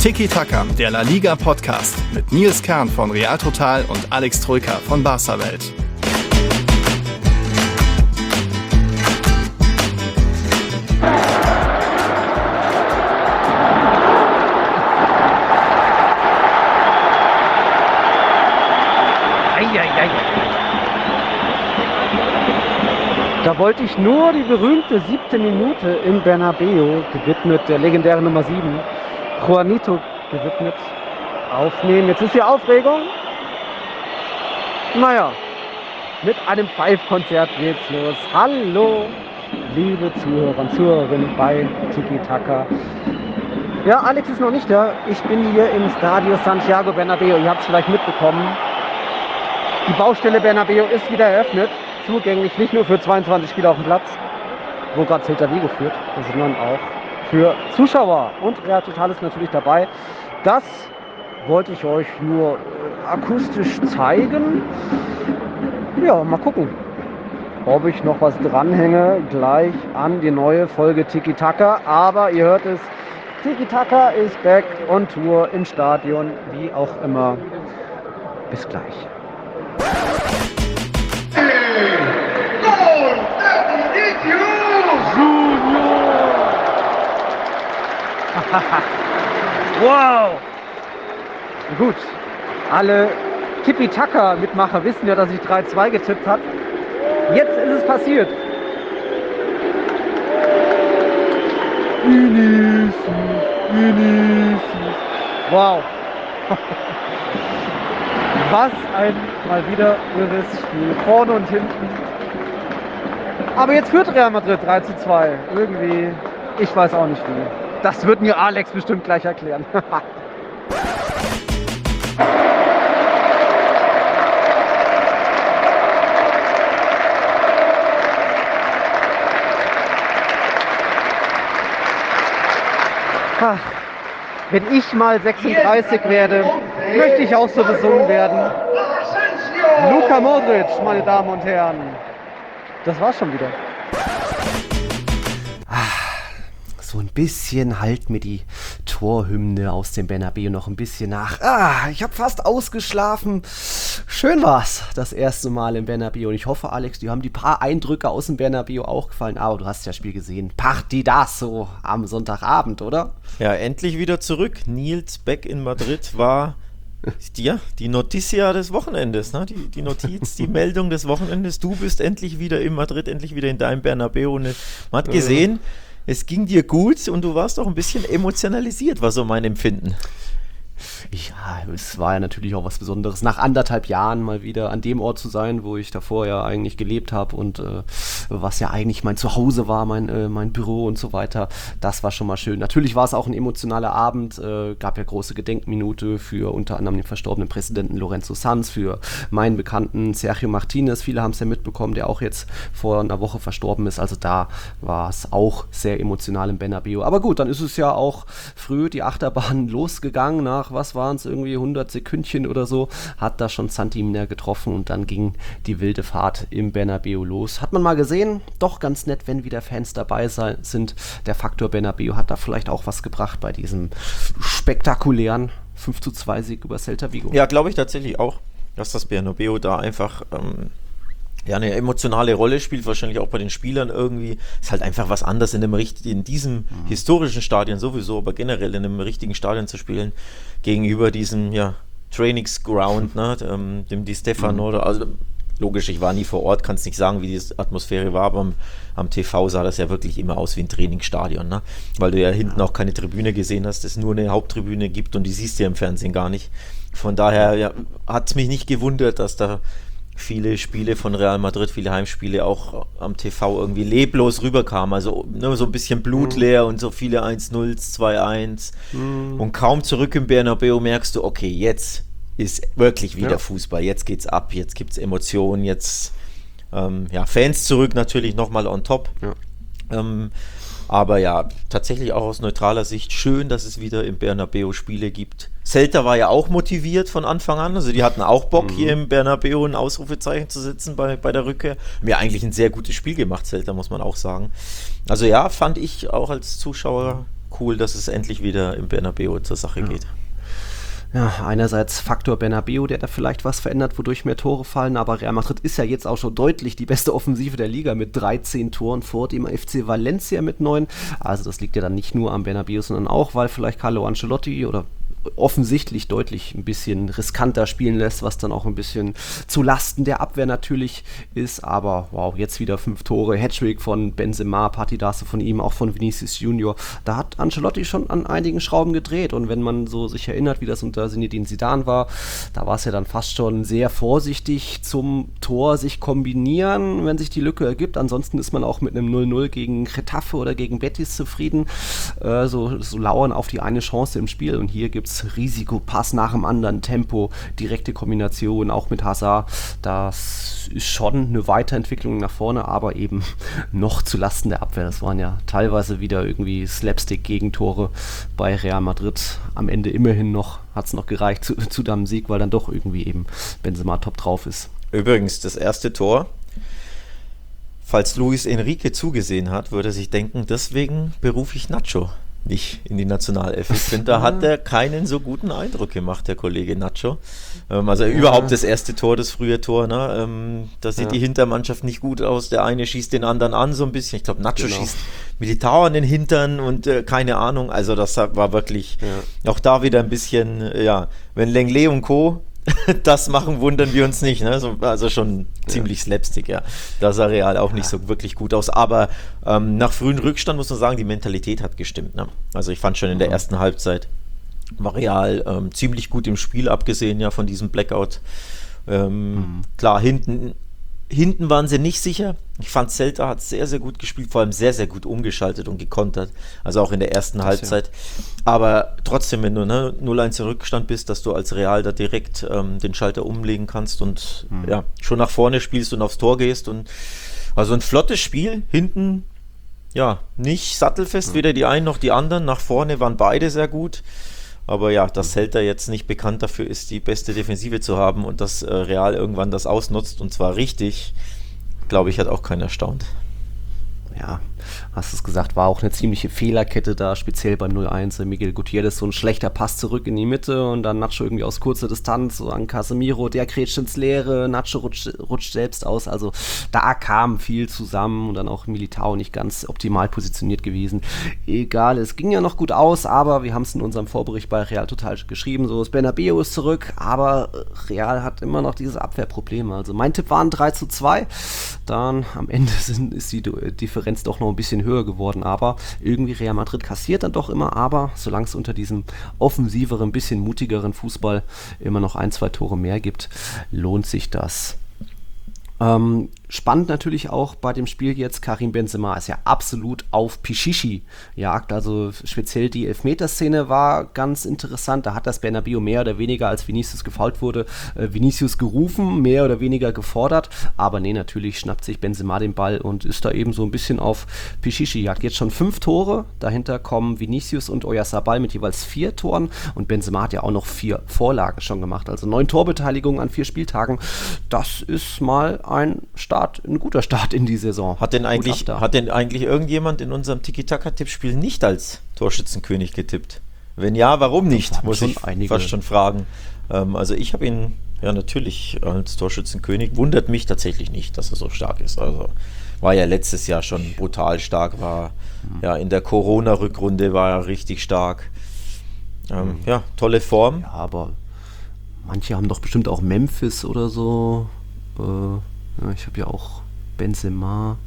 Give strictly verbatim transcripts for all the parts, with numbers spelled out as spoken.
Tiki Taka, der La Liga Podcast mit Nils Kern von Real Total und Alex Troika von Barca Welt. Da wollte ich nur die berühmte siebte Minute im Bernabeu, gewidmet der legendären Nummer sieben, Juanito gewidmet, aufnehmen. Jetzt ist hier Aufregung. Naja, mit einem Five-Konzert geht's los. Hallo, liebe Zuhörer und Zuhörerinnen bei Tiki Taka. Ja, Alex ist noch nicht da. Ich bin hier im Stadio Santiago Bernabeu. Ihr habt es vielleicht mitbekommen. Die Baustelle Bernabeu ist wieder eröffnet. Zugänglich nicht nur für zweiundzwanzig Spieler auf dem Platz, wo gerade Celta Vigo führt, sondern auch für Zuschauer. Und Real Total ist natürlich dabei. Das wollte ich euch nur äh, akustisch zeigen. Ja, mal gucken, ob ich noch was dranhänge gleich an die neue Folge Tiki Taka. Aber ihr hört es, Tiki Taka ist back on Tour im Stadion, wie auch immer. Bis gleich. Wow! Gut, alle Tipi-Taka-Mitmacher wissen ja, dass ich drei zwei getippt habe. Jetzt ist es passiert. Vinicius, Vinicius. Wow! Was ein mal wieder irres Spiel. Vorne und hinten. Aber jetzt führt Real Madrid drei zu zwei. Irgendwie, ich weiß auch nicht wie. Das wird mir Alex bestimmt gleich erklären. Wenn ich mal sechsunddreißig werde, möchte ich auch so besungen werden. Luka Modric, meine Damen und Herren. Das war's schon wieder. So ein bisschen halt mir die Torhymne aus dem Bernabeu noch ein bisschen nach. Ah, ich habe fast ausgeschlafen. Schön war's, das erste Mal im Bernabeu. Und ich hoffe, Alex, dir haben die paar Eindrücke aus dem Bernabeu auch gefallen. Aber du hast ja das Spiel gesehen. Partidazo am Sonntagabend, oder? Ja, endlich wieder zurück. Nils Beck in Madrid war ja, die Noticia des Wochenendes, ne? die, die Notiz, die Meldung des Wochenendes. Du bist endlich wieder in Madrid, endlich wieder in deinem Bernabeu. Und man hat gesehen, es ging dir gut und du warst auch ein bisschen emotionalisiert, war so mein Empfinden. Ja, es war ja natürlich auch was Besonderes, nach anderthalb Jahren mal wieder an dem Ort zu sein, wo ich davor ja eigentlich gelebt habe und äh, was ja eigentlich mein Zuhause war, mein, äh, mein Büro und so weiter. Das war schon mal schön. Natürlich war es auch ein emotionaler Abend, äh, gab ja große Gedenkminute für unter anderem den verstorbenen Präsidenten Lorenzo Sanz, für meinen Bekannten Sergio Martinez, viele haben es ja mitbekommen, der auch jetzt vor einer Woche verstorben ist. Also da war es auch sehr emotional im Bernabeu. Aber gut, dann ist es ja auch früh die Achterbahn losgegangen nach was waren es, irgendwie hundert Sekündchen oder so, hat da schon Santi Mina getroffen und dann ging die wilde Fahrt im Bernabeu los. Hat man mal gesehen, doch ganz nett, wenn wieder Fans dabei sein, sind. Der Faktor Bernabeu hat da vielleicht auch was gebracht bei diesem spektakulären fünf zu zwei Sieg über Celta Vigo. Ja, glaube ich tatsächlich auch, dass das Bernabeu da einfach ähm ja, eine emotionale Rolle spielt, wahrscheinlich auch bei den Spielern irgendwie. Ist halt einfach was anderes in, dem, in diesem mhm. historischen Stadion sowieso, aber generell in einem richtigen Stadion zu spielen, gegenüber diesem ja, Trainingsground, ne, dem, dem Di Stefano. Mhm. Also logisch, ich war nie vor Ort, kann es nicht sagen, wie die Atmosphäre war, aber am, am T V sah das ja wirklich immer aus wie ein Trainingsstadion, ne? Weil du ja hinten auch keine Tribüne gesehen hast, es nur eine Haupttribüne gibt und die siehst du ja im Fernsehen gar nicht. Von daher ja, hat es mich nicht gewundert, dass da viele Spiele von Real Madrid, viele Heimspiele auch am T V irgendwie leblos rüberkamen, also ne, so ein bisschen blutleer mhm. und so viele eins null, zwei eins mhm. und kaum zurück im Bernabeu merkst du, okay, jetzt ist wirklich wieder ja. Fußball, jetzt geht's ab, jetzt gibt's Emotionen, jetzt ähm, ja, Fans zurück natürlich nochmal on top. Ja. Ähm, aber ja, tatsächlich auch aus neutraler Sicht schön, dass es wieder im Bernabeu Spiele gibt. Celta war ja auch motiviert von Anfang an, also die hatten auch Bock, mhm. hier im Bernabeu ein Ausrufezeichen zu setzen bei, bei der Rückkehr. Haben ja eigentlich ein sehr gutes Spiel gemacht, Celta, muss man auch sagen. Also ja, fand ich auch als Zuschauer cool, dass es endlich wieder im Bernabeu zur Sache Ja. geht. Ja, einerseits Faktor Bernabeu, der da vielleicht was verändert, wodurch mehr Tore fallen, aber Real Madrid ist ja jetzt auch schon deutlich die beste Offensive der Liga mit dreizehn Toren vor dem F C Valencia mit neun. Also das liegt ja dann nicht nur am Bernabeu, sondern auch, weil vielleicht Carlo Ancelotti oder offensichtlich deutlich ein bisschen riskanter spielen lässt, was dann auch ein bisschen zu Lasten der Abwehr natürlich ist, aber wow, jetzt wieder fünf Tore, Hattrick von Benzema, Partidasse von ihm, auch von Vinicius Junior, da hat Ancelotti schon an einigen Schrauben gedreht und wenn man so sich erinnert, wie das unter Zinedine Zidane war, da war es ja dann fast schon sehr vorsichtig zum Tor sich kombinieren, wenn sich die Lücke ergibt, ansonsten ist man auch mit einem null null gegen Getafe oder gegen Betis zufrieden, äh, so, so lauern auf die eine Chance im Spiel und hier gibt es Risiko, Pass nach dem anderen, Tempo, direkte Kombination, auch mit Hazard. Das ist schon eine Weiterentwicklung nach vorne, aber eben noch zu Lasten der Abwehr. Das waren ja teilweise wieder irgendwie Slapstick-Gegentore bei Real Madrid. Am Ende immerhin noch, hat es noch gereicht zu, zu deinem Sieg, weil dann doch irgendwie eben Benzema top drauf ist. Übrigens, das erste Tor, falls Luis Enrique zugesehen hat, würde er sich denken, deswegen berufe ich Nacho nicht in die Nationalelf. Ich finde, da hat er keinen so guten Eindruck gemacht, der Kollege Nacho. Ähm, also ja. Überhaupt das erste Tor, das frühe Tor, ne? Ähm, da sieht ja. die Hintermannschaft nicht gut aus. Der eine schießt den anderen an so ein bisschen. Ich glaube, Nacho genau. schießt Militao an den Hintern und äh, keine Ahnung. Also das war wirklich ja. auch da wieder ein bisschen, äh, ja, wenn Lenglet und Co. das machen, wundern wir uns nicht. Ne? So, also schon ziemlich ja. Slapstick, ja. Da sah Real auch nicht so wirklich gut aus. Aber ähm, nach frühen Rückstand muss man sagen, die Mentalität hat gestimmt. Ne? Also ich fand schon in der ersten Halbzeit war Real ähm, ziemlich gut im Spiel, abgesehen ja von diesem Blackout. Ähm, mhm. Klar, hinten Hinten waren sie nicht sicher. Ich fand, Celta hat sehr, sehr gut gespielt, vor allem sehr, sehr gut umgeschaltet und gekontert. Also auch in der ersten das Halbzeit. Ja. Aber trotzdem, wenn du ne, null eins im Rückstand bist, dass du als Real da direkt ähm, den Schalter umlegen kannst und mhm. ja, schon nach vorne spielst und aufs Tor gehst. Und also ein flottes Spiel. Hinten, ja, nicht sattelfest, mhm. weder die einen noch die anderen. Nach vorne waren beide sehr gut. Aber ja, dass Celta jetzt nicht bekannt dafür ist, die beste Defensive zu haben und dass äh, Real irgendwann das ausnutzt und zwar richtig, glaube ich, hat auch keiner erstaunt. Ja, hast es gesagt, war auch eine ziemliche Fehlerkette da, speziell beim null eins. Miguel Gutierrez, so ein schlechter Pass zurück in die Mitte und dann Nacho irgendwie aus kurzer Distanz, so an Casemiro, der grätscht ins Leere, Nacho rutscht, rutscht selbst aus. Also da kam viel zusammen und dann auch Militao nicht ganz optimal positioniert gewesen. Egal, es ging ja noch gut aus, aber wir haben es in unserem Vorbericht bei Real Total geschrieben, so das Bernabeu ist zurück, aber Real hat immer noch diese Abwehrprobleme. Also mein Tipp war ein drei zu zwei, dann am Ende sind, ist die Differenz doch noch ein bisschen höher geworden, aber irgendwie Real Madrid kassiert dann doch immer, aber solange es unter diesem offensiveren, bisschen mutigeren Fußball immer noch ein, zwei Tore mehr gibt, lohnt sich das. Ähm, spannend natürlich auch bei dem Spiel jetzt, Karim Benzema ist ja absolut auf Pichichi jagt, also speziell die Elfmeterszene war ganz interessant, da hat das Bernabeu mehr oder weniger, als Vinicius gefoult wurde, äh, Vinicius gerufen, mehr oder weniger gefordert, aber nee, natürlich schnappt sich Benzema den Ball und ist da eben so ein bisschen auf Pichichi jagt. Jetzt schon fünf Tore, dahinter kommen Vinicius und Oyarzabal mit jeweils vier Toren und Benzema hat ja auch noch vier Vorlagen schon gemacht, also neun Torbeteiligungen an vier Spieltagen, das ist mal ein Start, ein guter Start in die Saison. Hat denn eigentlich, hat denn eigentlich irgendjemand in unserem Tiki-Taka-Tippspiel nicht als Torschützenkönig getippt? Wenn ja, warum nicht? Muss ich einige. fast schon fragen. Ähm, also ich habe ihn ja natürlich als Torschützenkönig. Wundert mich tatsächlich nicht, dass er so stark ist. Also war ja letztes Jahr schon brutal stark. War mhm. ja in der Corona-Rückrunde war er richtig stark. Ähm, mhm. Ja, tolle Form. Ja, aber manche haben doch bestimmt auch Memphis oder so. Äh, ja, ich habe ja auch Benzema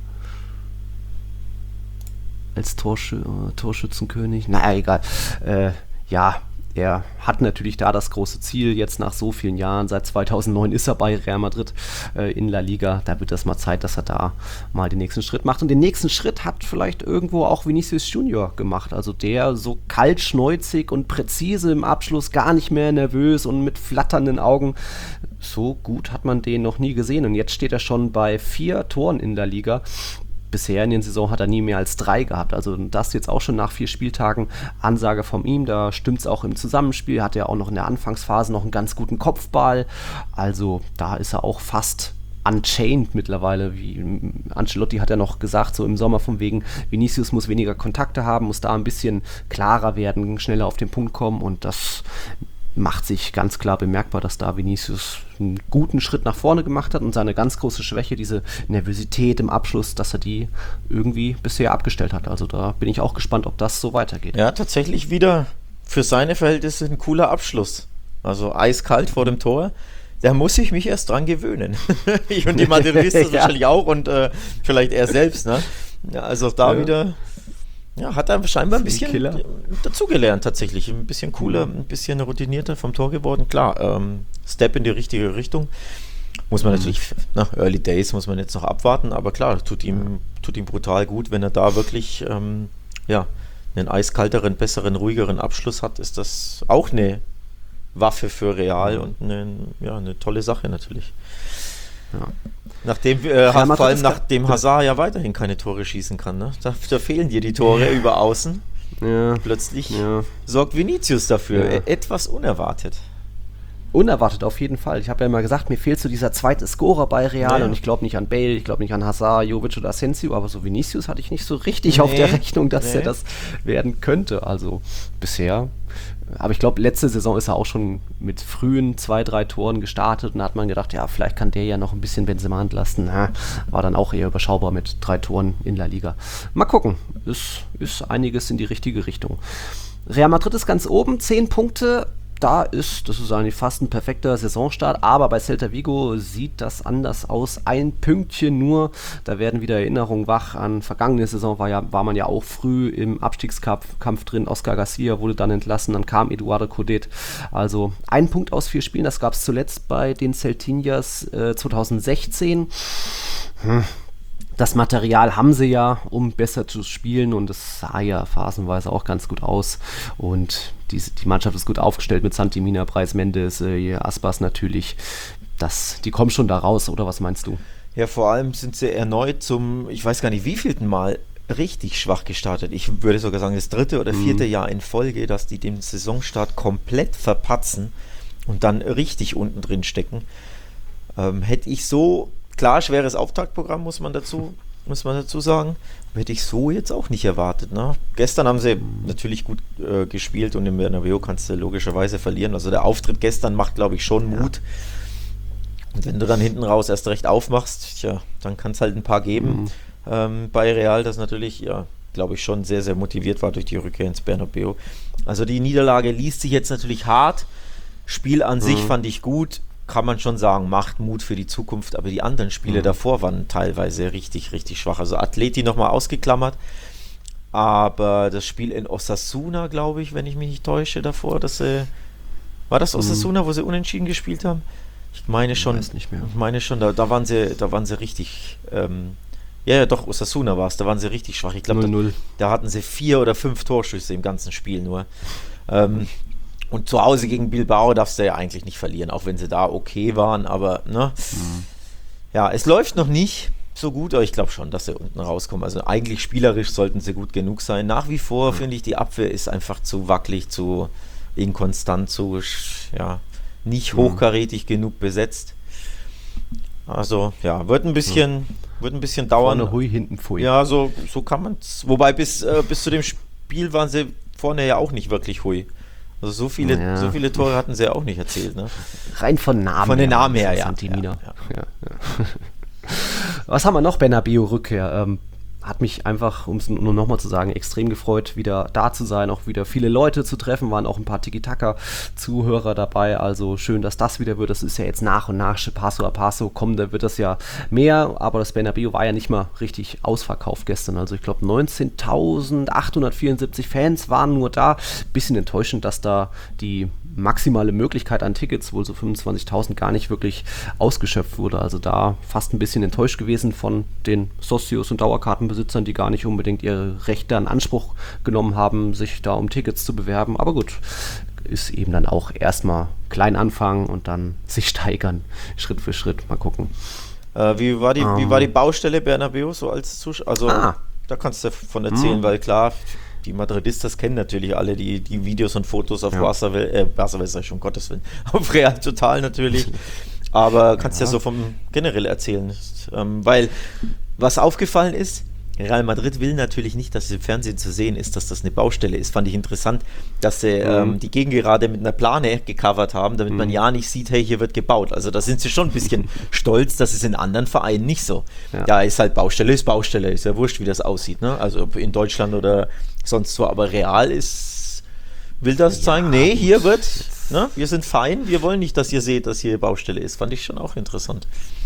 als Torschü- äh, Torschützenkönig. Naja, egal. Äh, ja, er hat natürlich da das große Ziel, jetzt nach so vielen Jahren, seit zweitausendneun ist er bei Real Madrid äh, in La Liga, da wird das mal Zeit, dass er da mal den nächsten Schritt macht und den nächsten Schritt hat vielleicht irgendwo auch Vinicius Junior gemacht, also der so kaltschnäuzig und präzise im Abschluss, gar nicht mehr nervös und mit flatternden Augen, so gut hat man den noch nie gesehen und jetzt steht er schon bei vier Toren in der Liga. Bisher in der Saison hat er nie mehr als drei gehabt, also das jetzt auch schon nach vier Spieltagen, Ansage von ihm, da stimmt es auch im Zusammenspiel, hat er auch noch in der Anfangsphase noch einen ganz guten Kopfball, also da ist er auch fast unchained mittlerweile. Wie Ancelotti hat ja noch gesagt, so im Sommer von wegen, Vinicius muss weniger Kontakte haben, muss da ein bisschen klarer werden, schneller auf den Punkt kommen und das macht sich ganz klar bemerkbar, dass da Vinicius einen guten Schritt nach vorne gemacht hat und seine ganz große Schwäche, diese Nervosität im Abschluss, dass er die irgendwie bisher abgestellt hat. Also da bin ich auch gespannt, ob das so weitergeht. Ja, tatsächlich wieder für seine Verhältnisse ein cooler Abschluss. Also eiskalt vor dem Tor. Da muss ich mich erst dran gewöhnen. Ich und die Madridistas ja. wahrscheinlich auch und äh, vielleicht er selbst. Ne? Ja, also auch da ja. wieder... Ja, hat er scheinbar ein bisschen Killer. dazugelernt tatsächlich. Ein bisschen cooler, ein bisschen routinierter vom Tor geworden. Klar, ähm, Step in die richtige Richtung. Muss man mhm. natürlich, na, Early Days muss man jetzt noch abwarten, aber klar, tut ihm, tut ihm brutal gut, wenn er da wirklich ähm, ja, einen eiskalteren, besseren, ruhigeren Abschluss hat, ist das auch eine Waffe für Real und eine, ja, eine tolle Sache natürlich. Ja. Nachdem, äh, ja, vor allem nachdem Hazard ja weiterhin keine Tore schießen kann. Ne? Da, da fehlen dir die Tore ja. über außen. Ja. Plötzlich ja. sorgt Vinicius dafür. Ja. Etwas unerwartet. Unerwartet auf jeden Fall. Ich habe ja immer gesagt, mir fehlt so dieser zweite Scorer bei Real ja. und ich glaube nicht an Bale, ich glaube nicht an Hazard, Jovic oder Asensio, aber so Vinicius hatte ich nicht so richtig nee. auf der Rechnung, dass nee. er das werden könnte. Also bisher. Aber ich glaube, letzte Saison ist er auch schon mit frühen zwei, drei Toren gestartet und da hat man gedacht, ja, vielleicht kann der ja noch ein bisschen Benzema entlasten. Na, war dann auch eher überschaubar mit drei Toren in La Liga. Mal gucken, ist, ist einiges in die richtige Richtung. Real Madrid ist ganz oben, zehn Punkte. Da ist, das ist eigentlich fast ein perfekter Saisonstart, aber bei Celta Vigo sieht das anders aus. Ein Pünktchen nur, da werden wieder Erinnerungen wach an vergangene Saison, war, ja, war man ja auch früh im Abstiegskampf Kampf drin. Oscar Garcia wurde dann entlassen, dann kam Eduardo Codet. Also ein Punkt aus vier Spielen, das gab es zuletzt bei den Celtinhas äh, zwanzig sechzehn. Hm. Das Material haben sie ja, um besser zu spielen und es sah ja phasenweise auch ganz gut aus und die, die Mannschaft ist gut aufgestellt mit Santi Mina, Brais Mendes, äh, Aspas natürlich. Das, die kommen schon da raus, oder was meinst du? Ja, vor allem sind sie erneut zum, ich weiß gar nicht wievielten Mal, richtig schwach gestartet. Ich würde sogar sagen, das dritte oder vierte mhm. Jahr in Folge, dass die den Saisonstart komplett verpatzen und dann richtig unten drin stecken. Ähm, hätte ich so... Klar, schweres Auftaktprogramm, muss man dazu, muss man dazu sagen. Hätte ich so jetzt auch nicht erwartet. Ne? Gestern haben sie natürlich gut äh, gespielt und im Bernabeu kannst du logischerweise verlieren. Also der Auftritt gestern macht, glaube ich, schon ja. Mut. Und wenn du dann hinten raus erst recht aufmachst, tja, dann kann es halt ein paar geben mhm. ähm, bei Real, das natürlich, ja, glaube ich, schon sehr, sehr motiviert war durch die Rückkehr ins Bernabeu. Also die Niederlage liest sich jetzt natürlich hart. Spiel an mhm. sich fand ich gut. Kann man schon sagen, macht Mut für die Zukunft, aber die anderen Spiele mhm. davor waren teilweise richtig, richtig schwach. Also Atleti nochmal ausgeklammert, aber das Spiel in Osasuna, glaube ich, wenn ich mich nicht täusche, davor, dass sie, war das Osasuna, mhm. wo sie unentschieden gespielt haben? Ich meine schon, ich, nicht mehr. ich meine schon, da, da waren sie, da waren sie richtig, ähm, ja, ja, doch, Osasuna war es, da waren sie richtig schwach. Ich glaube, da, da hatten sie vier oder fünf Torschüsse im ganzen Spiel nur. Ähm, Und zu Hause gegen Bilbao darfst du ja eigentlich nicht verlieren, auch wenn sie da okay waren, aber ne, mhm. ja, es läuft noch nicht so gut, aber ich glaube schon, dass sie unten rauskommen. Also eigentlich spielerisch sollten sie gut genug sein. Nach wie vor mhm. finde ich, die Abwehr ist einfach zu wackelig, zu inkonstant, zu ja, nicht hochkarätig mhm. genug besetzt. Also ja, wird ein bisschen, mhm. wird ein bisschen dauern. Vorne Hui, hinten Pfui. Ja, so, so kann man es. Wobei bis, äh, bis zu dem Spiel waren sie vorne ja auch nicht wirklich Hui. Also so viele, ja. so viele Tore hatten sie ja auch nicht erzählt. Ne? Rein von Namen Von den Namen her, ja. ja, ja. ja, ja. Was haben wir noch? Bernabeu-Rückkehr. Ähm, hat mich einfach, um es nur nochmal zu sagen, extrem gefreut, wieder da zu sein, auch wieder viele Leute zu treffen, waren auch ein paar Tiki-Taka-Zuhörer dabei, also schön, dass das wieder wird. Das ist ja jetzt nach und nach, Paso a Paso, kommen, da wird das ja mehr, aber das Bernabeu war ja nicht mal richtig ausverkauft gestern, also ich glaube neunzehntausendachthundertvierundsiebzig Fans waren nur da. Bisschen enttäuschend, dass da die maximale Möglichkeit an Tickets, wohl so fünfundzwanzigtausend, gar nicht wirklich ausgeschöpft wurde. Also da fast ein bisschen enttäuscht gewesen von den Socios und Dauerkartenbesitzern, die gar nicht unbedingt ihre Rechte in Anspruch genommen haben, sich da um Tickets zu bewerben. Aber gut, ist eben dann auch erstmal klein anfangen und dann sich steigern, Schritt für Schritt. Mal gucken. Äh, wie, war die, um. wie war die Baustelle Bernabeu so als Zuschauer? Also ah. da kannst du davon erzählen, hm. weil klar, die Madridistas kennen natürlich alle die, die Videos und Fotos auf ja. Barca, äh, Barca ist ja schon, Gottes Willen, auf Real Total natürlich. Aber kannst ja, Ja. so vom generell erzählen. Ähm, weil, was aufgefallen ist, Real Madrid will natürlich nicht, dass es im Fernsehen zu sehen ist, dass das eine Baustelle ist. Fand ich interessant, dass sie Mhm. ähm, die Gegengerade mit einer Plane gecovert haben, damit man ja nicht sieht, hey, hier wird gebaut. Also da sind sie schon ein bisschen stolz, das ist in anderen Vereinen nicht so. Ja. Da ist halt Baustelle, ist Baustelle, ist ja wurscht, wie das aussieht. Ne? Also ob in Deutschland oder sonst wo, aber Real ist, will das zeigen, nee, hier wird, ne, wir sind fein, wir wollen nicht, dass ihr seht, dass hier Baustelle ist. Fand ich schon auch interessant.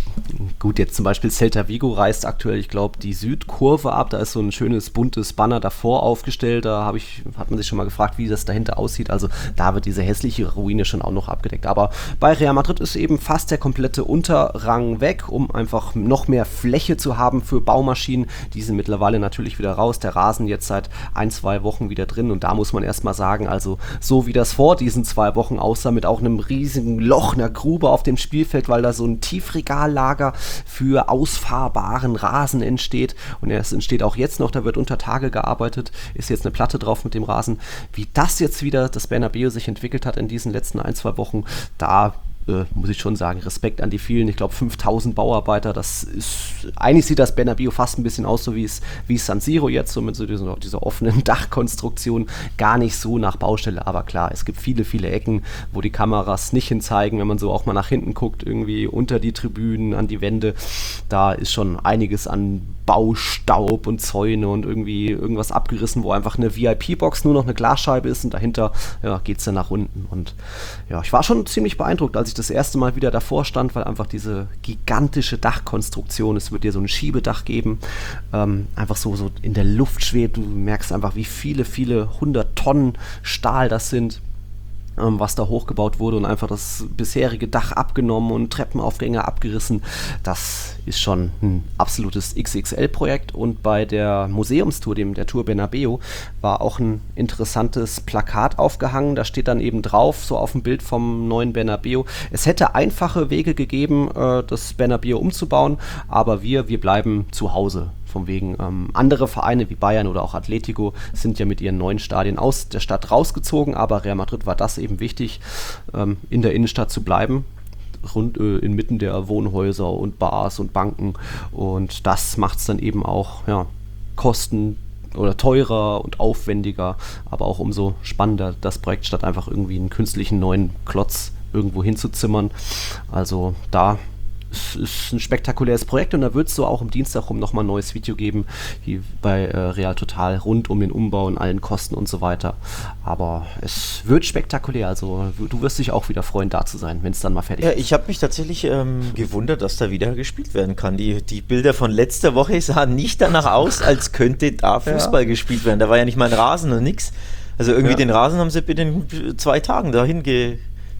Gut, jetzt zum Beispiel Celta Vigo reißt aktuell, ich glaube, die Südkurve ab. Da ist so ein schönes buntes Banner davor aufgestellt. Da habe ich, hat man sich schon mal gefragt, wie das dahinter aussieht. Also da wird diese hässliche Ruine schon auch noch abgedeckt. Aber bei Real Madrid ist eben fast der komplette Unterrang weg, um einfach noch mehr Fläche zu haben für Baumaschinen. Die sind mittlerweile natürlich wieder raus. Der Rasen jetzt seit ein, zwei Wochen wieder drin. Und da muss man erstmal sagen, also so wie das vor diesen zwei Wochen aussah, mit auch einem riesigen Loch, einer Grube auf dem Spielfeld, weil da so ein Tiefregallager für ausfahrbaren Rasen entsteht. Und es entsteht auch jetzt noch, da wird unter Tage gearbeitet, ist jetzt eine Platte drauf mit dem Rasen. Wie das jetzt wieder, das Bernabéu sich entwickelt hat in diesen letzten ein, zwei Wochen, da Äh, muss ich schon sagen, Respekt an die vielen, ich glaube fünftausend Bauarbeiter, das ist, eigentlich sieht das Bernabéu fast ein bisschen aus, so wie es wie es San Siro jetzt, so mit so dieser, dieser offenen Dachkonstruktion, gar nicht so nach Baustelle, aber klar, es gibt viele, viele Ecken, wo die Kameras nicht hinzeigen, wenn man so auch mal nach hinten guckt, irgendwie unter die Tribünen, an die Wände, da ist schon einiges an Baustaub und Zäune und irgendwie irgendwas abgerissen, wo einfach eine V I P-Box nur noch eine Glasscheibe ist und dahinter ja, geht es dann nach unten. Und ja, ich war schon ziemlich beeindruckt, als ich das erste Mal wieder davor stand, weil einfach diese gigantische Dachkonstruktion, es wird dir so ein Schiebedach geben, ähm, einfach so, so in der Luft schwebt, du merkst einfach, wie viele, viele hundert Tonnen Stahl das sind, ähm, was da hochgebaut wurde und einfach das bisherige Dach abgenommen und Treppenaufgänge abgerissen. Das ist schon ein absolutes X X L-Projekt. Und bei der Museumstour, dem der Tour Bernabéu, war auch ein interessantes Plakat aufgehangen. Da steht dann eben drauf, so auf dem Bild vom neuen Bernabéu, es hätte einfache Wege gegeben, äh, das Bernabéu umzubauen, aber wir, wir bleiben zu Hause. Von wegen ähm, andere Vereine wie Bayern oder auch Atletico sind ja mit ihren neuen Stadien aus der Stadt rausgezogen, aber Real Madrid war das eben wichtig, ähm, in der Innenstadt zu bleiben, rund äh, inmitten der Wohnhäuser und Bars und Banken, und das macht es dann eben auch ja, kosten oder teurer und aufwendiger, aber auch umso spannender das Projekt, statt einfach irgendwie einen künstlichen neuen Klotz irgendwo hinzuzimmern. Also da es ist ein spektakuläres Projekt, und da wird es so auch am Dienstag rum nochmal ein neues Video geben, wie bei äh, Real Total, rund um den Umbau und allen Kosten und so weiter. Aber es wird spektakulär, also du wirst dich auch wieder freuen, da zu sein, wenn es dann mal fertig Ja, ist. ich habe mich tatsächlich ähm, gewundert, dass da wieder gespielt werden kann. Die, die Bilder von letzter Woche sahen nicht danach aus, als könnte da Fußball ja. gespielt werden. Da war ja nicht mal ein Rasen und nix. Also irgendwie ja. den Rasen haben sie binnen zwei Tagen da hinge,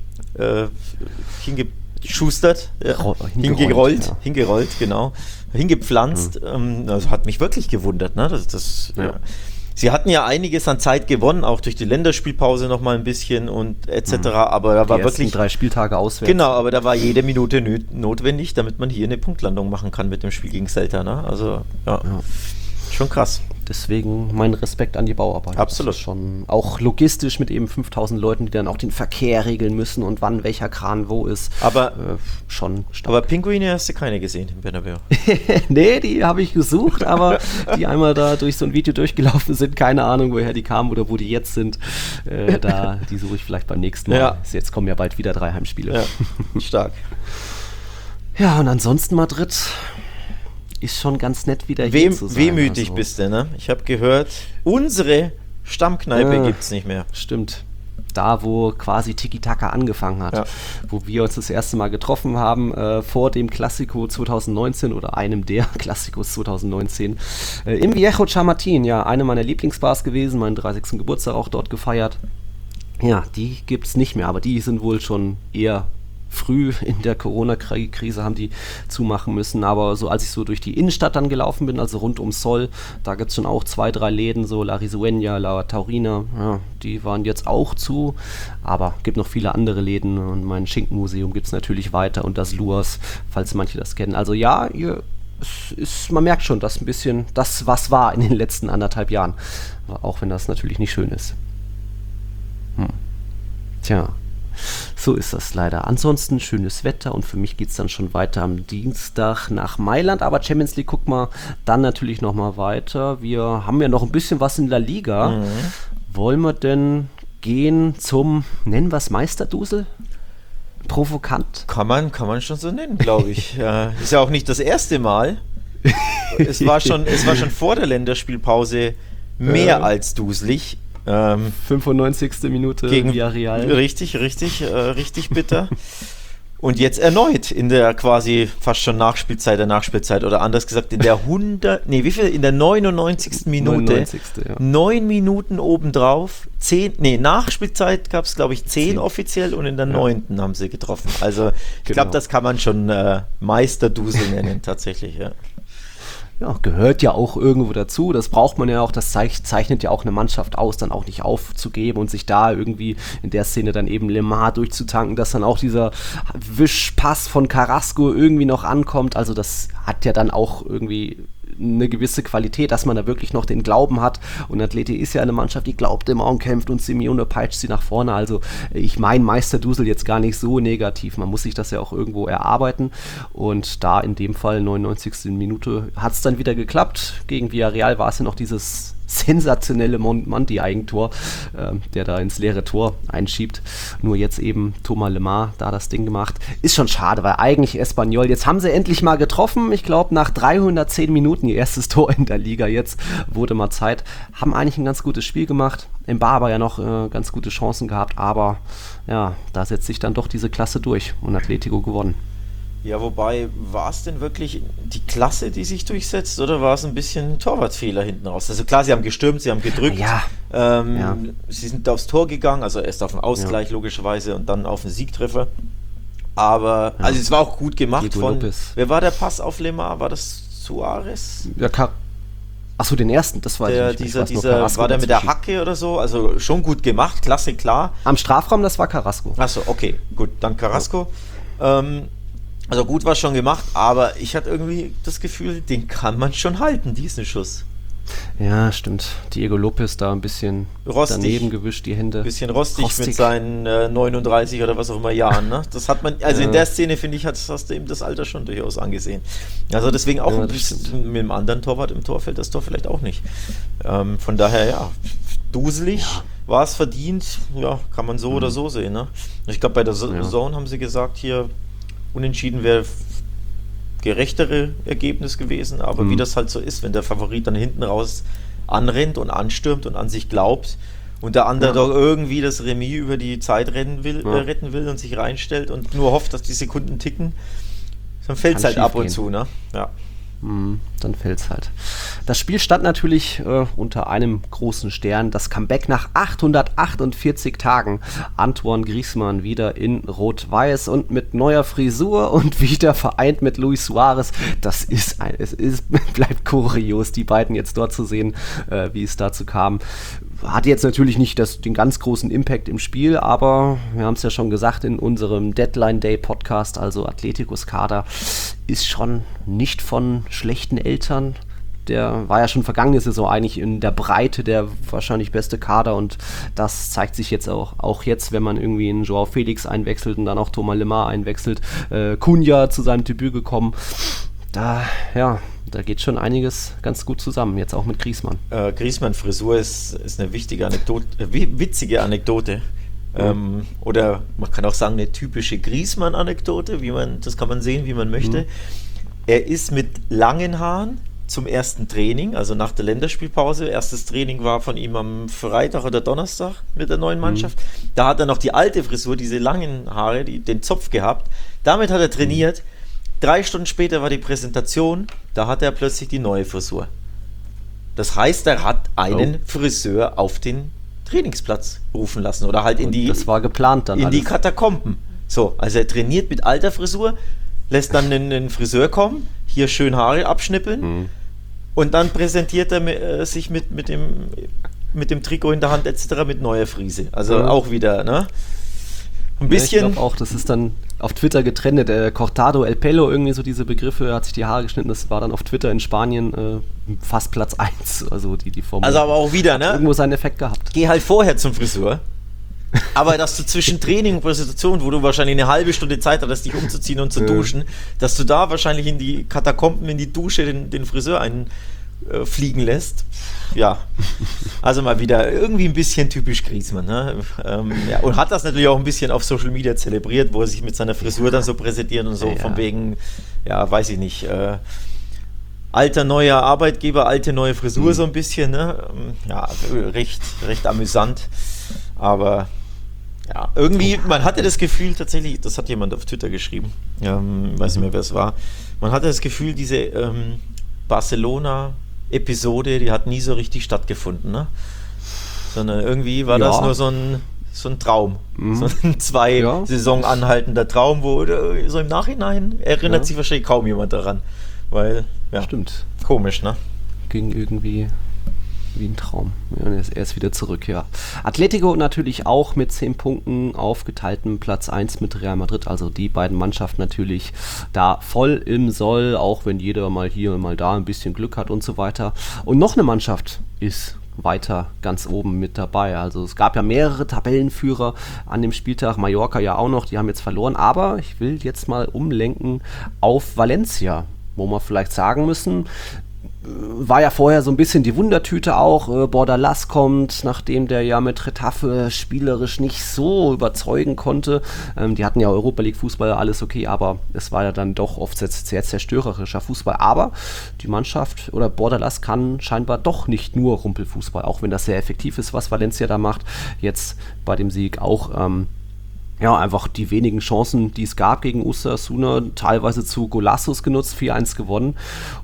äh, hinge geschustert, ja, hingerollt, hingerollt, ja. hingerollt, genau, hingepflanzt. Mhm. Ähm, das hat mich wirklich gewundert. Ne? Das, das, ja. Ja. Sie hatten ja einiges an Zeit gewonnen, auch durch die Länderspielpause noch mal ein bisschen und et cetera. Mhm. Aber da die war wirklich drei Spieltage auswärts. Genau, aber da war jede Minute nö- notwendig, damit man hier eine Punktlandung machen kann mit dem Spiel gegen Celta. Ne? Also ja. ja, schon krass. Deswegen mein Respekt an die Bauarbeit. Absolut. Das ist schon auch logistisch mit eben fünftausend Leuten, die dann auch den Verkehr regeln müssen und wann welcher Kran wo ist. Aber äh, schon stark. Aber Pinguine hast du keine gesehen im Bernabéu? Nee, die habe ich gesucht, aber die einmal da durch so ein Video durchgelaufen sind, keine Ahnung, woher die kamen oder wo die jetzt sind. Äh, da, die suche ich vielleicht beim nächsten Mal. Ja. Jetzt kommen ja bald wieder drei Heimspiele. Ja, stark. Ja, und ansonsten Madrid ist schon ganz nett wieder hier Wem, zu sein. Wehmütig also. bist du, ne? Ich habe gehört, unsere Stammkneipe äh, gibt es nicht mehr. Stimmt. Da, wo quasi Tiki-Taka angefangen hat. Ja. Wo wir uns das erste Mal getroffen haben, äh, vor dem Classico zwanzig neunzehn oder einem der Classicos zwanzig neunzehn. Äh, Im Viejo Chamartín, ja, eine meiner Lieblingsbars gewesen, meinen dreißigsten Geburtstag auch dort gefeiert. Ja, die gibt es nicht mehr, aber die sind wohl schon eher früh in der Corona-Krise haben die zumachen müssen, aber so als ich so durch die Innenstadt dann gelaufen bin, also rund um Sol, da gibt es schon auch zwei, drei Läden, so La Risueña, La Taurina, ja, die waren jetzt auch zu, aber gibt noch viele andere Läden, und mein Schinkenmuseum gibt es natürlich weiter und das Luas, falls manche das kennen. Also ja, ihr, es ist, man merkt schon, dass ein bisschen das, was war in den letzten anderthalb Jahren, auch wenn das natürlich nicht schön ist. Hm. Tja. So ist das leider. Ansonsten schönes Wetter und für mich geht es dann schon weiter am Dienstag nach Mailand. Aber Champions League, guck mal, dann natürlich nochmal weiter. Wir haben ja noch ein bisschen was in La Liga. Mhm. Wollen wir denn gehen zum, nennen wir es Meisterdusel? Provokant? Kann man, kann man schon so nennen, glaube ich. äh, ist ja auch nicht das erste Mal. Es war schon, es war schon vor der Länderspielpause mehr äh. als duselig. Ähm, fünfundneunzigste Minute gegen Villarreal. Richtig, richtig, äh, richtig bitter. Und jetzt erneut in der quasi fast schon Nachspielzeit der Nachspielzeit oder anders gesagt in der hundert, nee, wie viel? In der neunundneunzigsten Minute. neunundneunzigste Ja. Neun Minuten obendrauf. Zehn, nee, Nachspielzeit gab es, glaube ich, zehn, zehn offiziell und in der neunten ja. haben sie getroffen. Also ich genau. glaube, das kann man schon äh, Meisterdusel nennen, tatsächlich, ja. Ja, gehört ja auch irgendwo dazu, das braucht man ja auch, das zeichnet ja auch eine Mannschaft aus, dann auch nicht aufzugeben und sich da irgendwie in der Szene dann eben Lemar durchzutanken, dass dann auch dieser Wischpass von Carrasco irgendwie noch ankommt, also das hat ja dann auch irgendwie eine gewisse Qualität, dass man da wirklich noch den Glauben hat und Atleti ist ja eine Mannschaft, die glaubt immer und kämpft und Simeone peitscht sie nach vorne, also ich meine Meisterdusel jetzt gar nicht so negativ, man muss sich das ja auch irgendwo erarbeiten und da in dem Fall neunundneunzigste Minute hat es dann wieder geklappt, gegen Villarreal war es ja noch dieses sensationelle Monti-Eigentor, äh, der da ins leere Tor einschiebt. Nur jetzt eben Thomas Lemar da das Ding gemacht. Ist schon schade, weil eigentlich Espanyol, jetzt haben sie endlich mal getroffen. Ich glaube, nach dreihundertzehn Minuten ihr erstes Tor in der Liga. Jetzt wurde mal Zeit. Haben eigentlich ein ganz gutes Spiel gemacht. Im Barber ja noch äh, ganz gute Chancen gehabt, aber ja, da setzt sich dann doch diese Klasse durch und Atletico gewonnen. Ja, wobei, war es denn wirklich die Klasse, die sich durchsetzt, oder war es ein bisschen Torwartfehler hinten raus? Also klar, sie haben gestürmt, sie haben gedrückt, ja. Ähm, ja. sie sind aufs Tor gegangen, also erst auf den Ausgleich ja. logischerweise und dann auf den Siegtreffer. Aber, ja. also es war auch gut gemacht Diego von, Lopez. Wer war der Pass auf Lemar? War das Suarez? Ja, Car- Achso, den ersten, das war der, dieser, dieser, War der mit der Hacke oder so? Also schon gut gemacht, klasse, klar. Am Strafraum, das war Carrasco. Achso, okay, gut, dann Carrasco. Ja. Ähm, Also gut war schon gemacht, aber ich hatte irgendwie das Gefühl, den kann man schon halten, diesen Schuss. Ja, stimmt. Diego Lopez da ein bisschen rostig, daneben gewischt, die Hände. Ein bisschen rostig, rostig mit seinen äh, neununddreißig oder was auch immer Jahren. Ne? Das hat man, also ja. in der Szene, finde ich, hast, hast du eben das Alter schon durchaus angesehen. Also deswegen auch ja, ein bisschen mit dem anderen Torwart im Tor fällt das Tor vielleicht auch nicht. Ähm, von daher, ja, duselig. Ja. War es verdient? Ja, kann man so mhm. oder so sehen. Ne? Ich glaube, bei der ja. Zone haben sie gesagt, hier unentschieden wäre gerechtere Ergebnis gewesen, aber mhm. wie das halt so ist, wenn der Favorit dann hinten raus anrennt und anstürmt und an sich glaubt und der andere doch ja. irgendwie das Remis über die Zeit rennen will, ja. äh, retten will und sich reinstellt und nur hofft, dass die Sekunden ticken, dann fällt es halt ab und zu, ne? Ja. Mm, dann fällt es halt. Das Spiel stand natürlich äh, unter einem großen Stern. Das Comeback nach achthundertachtundvierzig Tagen. Antoine Griezmann wieder in Rot-Weiß und mit neuer Frisur und wieder vereint mit Luis Suarez. Das ist, ein, es ist, bleibt kurios, die beiden jetzt dort zu sehen, äh, wie es dazu kam. Hat jetzt natürlich nicht das, den ganz großen Impact im Spiel, aber wir haben es ja schon gesagt in unserem Deadline Day Podcast, also Atleticos Kader ist schon nicht von schlechten Eltern. Der war ja schon vergangene Saison eigentlich in der Breite der wahrscheinlich beste Kader und das zeigt sich jetzt auch, auch jetzt, wenn man irgendwie einen Joao Felix einwechselt und dann auch Thomas Lemar einwechselt. Äh, Cunha zu seinem Debüt gekommen. Da, ja, da geht schon einiges ganz gut zusammen, jetzt auch mit Griezmann. Äh, Griezmann-Frisur ist, ist eine wichtige Anekdote, äh, witzige Anekdote. Mhm. Ähm, oder man kann auch sagen, eine typische Griezmann-Anekdote, wie man, das kann man sehen, wie man möchte. Mhm. Er ist mit langen Haaren zum ersten Training, also nach der Länderspielpause. Erstes Training war von ihm am Freitag oder Donnerstag mit der neuen Mannschaft. Mhm. Da hat er noch die alte Frisur, diese langen Haare, die, den Zopf gehabt. Damit hat er trainiert. Mhm. Drei Stunden später war die Präsentation, da hat er plötzlich die neue Frisur. Das heißt, er hat einen oh. Friseur auf den Trainingsplatz rufen lassen oder halt in die, das war geplant dann in alles. die Katakomben. So, also er trainiert mit alter Frisur, lässt dann einen, einen Friseur kommen, hier schön Haare abschnippeln mhm. und dann präsentiert er äh, sich mit, mit, dem, mit dem Trikot in der Hand et cetera mit neuer Frise. Also mhm. auch wieder, ne? Ein bisschen. Ja, ich glaube auch, das ist dann auf Twitter getrennt. Äh, Cortado El Pelo, irgendwie so diese Begriffe, er hat sich die Haare geschnitten, das war dann auf Twitter in Spanien äh, fast Platz eins, also die, die Formel. Also aber auch wieder, ne? Hat irgendwo seinen Effekt gehabt. Geh halt vorher zum Friseur, Aber dass du zwischen Training und Präsentation, wo du wahrscheinlich eine halbe Stunde Zeit hattest, dich umzuziehen und zu Ja. duschen, dass du da wahrscheinlich in die Katakomben, in die Dusche den, den Friseur einfliegen äh, lässt. Ja, also mal wieder irgendwie ein bisschen typisch Griezmann. Ne? Ähm, ja, und hat das natürlich auch ein bisschen auf Social Media zelebriert, wo er sich mit seiner Frisur dann so präsentiert und so, Ja. von wegen, ja, weiß ich nicht, äh, alter neuer Arbeitgeber, alte neue Frisur Mhm. so ein bisschen. Ne? Ähm, Ja, recht, recht amüsant, aber ja, irgendwie, man hatte das Gefühl tatsächlich, das hat jemand auf Twitter geschrieben, ähm, weiß nicht mehr, wer es war, man hatte das Gefühl, diese ähm, Barcelona-Episode, die hat nie so richtig stattgefunden, ne? Sondern irgendwie war Ja. das nur so ein, so ein Traum, Mhm. so ein zwei Ja. Saison anhaltender Traum, wo äh, so im Nachhinein erinnert Ja. sich wahrscheinlich kaum jemand daran, weil, ja, Stimmt. komisch, ne? Ging irgendwie wie ein Traum. Ja, und er ist, er ist wieder zurück, ja. Atletico natürlich auch mit zehn Punkten auf geteiltem Platz eins mit Real Madrid. Also die beiden Mannschaften natürlich da voll im Soll, auch wenn jeder mal hier und mal da ein bisschen Glück hat und so weiter. Und noch eine Mannschaft ist weiter ganz oben mit dabei. Also es gab ja mehrere Tabellenführer an dem Spieltag, Mallorca ja auch noch, die haben jetzt verloren. Aber ich will jetzt mal umlenken auf Valencia, wo wir vielleicht sagen müssen, war ja vorher so ein bisschen die Wundertüte auch. Äh, Bordalas kommt, nachdem der ja mit Retafe spielerisch nicht so überzeugen konnte. Ähm, die hatten ja Europa League Fußball, alles okay, aber es war ja dann doch oft sehr, sehr zerstörerischer Fußball. Aber die Mannschaft oder Bordalas kann scheinbar doch nicht nur Rumpelfußball, auch wenn das sehr effektiv ist, was Valencia da macht. Jetzt bei dem Sieg auch ähm, ja, einfach die wenigen Chancen, die es gab gegen Osasuna, teilweise zu Golassos genutzt, vier eins gewonnen.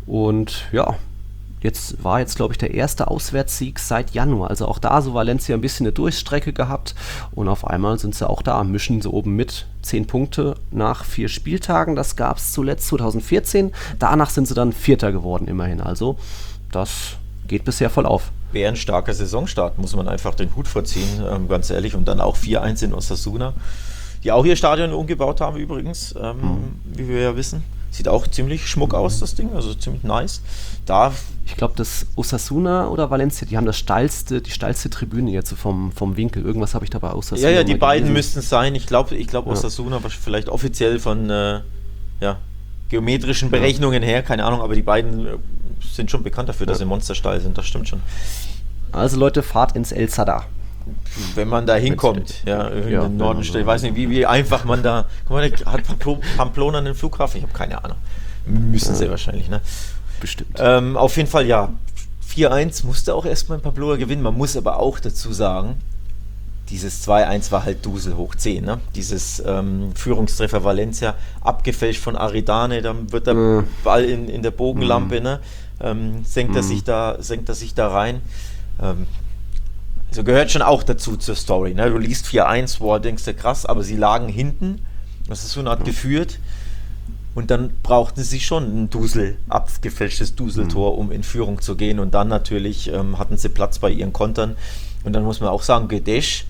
Und ja, jetzt war jetzt, glaube ich, der erste Auswärtssieg seit Januar. Also auch da so Valencia ein bisschen eine Durchstrecke gehabt. Und auf einmal sind sie auch da, mischen sie oben mit. Zehn Punkte nach vier Spieltagen. Das gab es zuletzt zwanzig vierzehn. Danach sind sie dann Vierter geworden, immerhin. Also das geht bisher voll auf. Wäre ein starker Saisonstart, muss man einfach den Hut vorziehen, ähm, ganz ehrlich. Und dann auch vier eins in Osasuna, die auch ihr Stadion umgebaut haben übrigens, ähm, Mhm. wie wir ja wissen. Sieht auch ziemlich schmuck aus, das Ding, also ziemlich nice. Da, Ich glaube, das Osasuna oder Valencia, die haben das steilste, die steilste Tribüne jetzt so vom, vom Winkel. Irgendwas habe ich da bei Osasuna ja, ja, die mal beiden gelesen. müssten es sein. Ich glaube, ich glaub, Ja. Osasuna war vielleicht offiziell von äh, ja, geometrischen Berechnungen her, keine Ahnung, aber die beiden äh, sind schon bekannt dafür, dass Ja. sie monstersteil sind, das stimmt schon. Also Leute, fahrt ins El Sadar. Wenn man da hinkommt, ja, in Ja, den wenn Norden man steht, so- ich weiß nicht, wie, wie einfach man da, guck mal, hat Pamplo- Pamplona einen Flughafen? Ich habe keine Ahnung. Müssen sie wahrscheinlich, ne? Bestimmt. Ähm, auf jeden Fall, ja, vier eins musste auch erstmal in Pamplona gewinnen, man muss aber auch dazu sagen, dieses zwei eins war halt Dusel hoch zehn, ne? Dieses ähm, Führungstreffer Valencia, abgefälscht von Aridane, dann wird der Mhm. Ball in, in der Bogenlampe, ne? Ähm, senkt, er Mhm. sich da, senkt er sich da rein. Ähm, also gehört schon auch dazu zur Story, ne? Du liest vier eins, boah, denkst du krass, aber sie lagen hinten, das ist so eine Art geführt. Und dann brauchten sie schon ein Dusel, abgefälschtes Duseltor, um in Führung zu gehen. Und dann natürlich ähm, hatten sie Platz bei ihren Kontern. Und dann muss man auch sagen, Guedes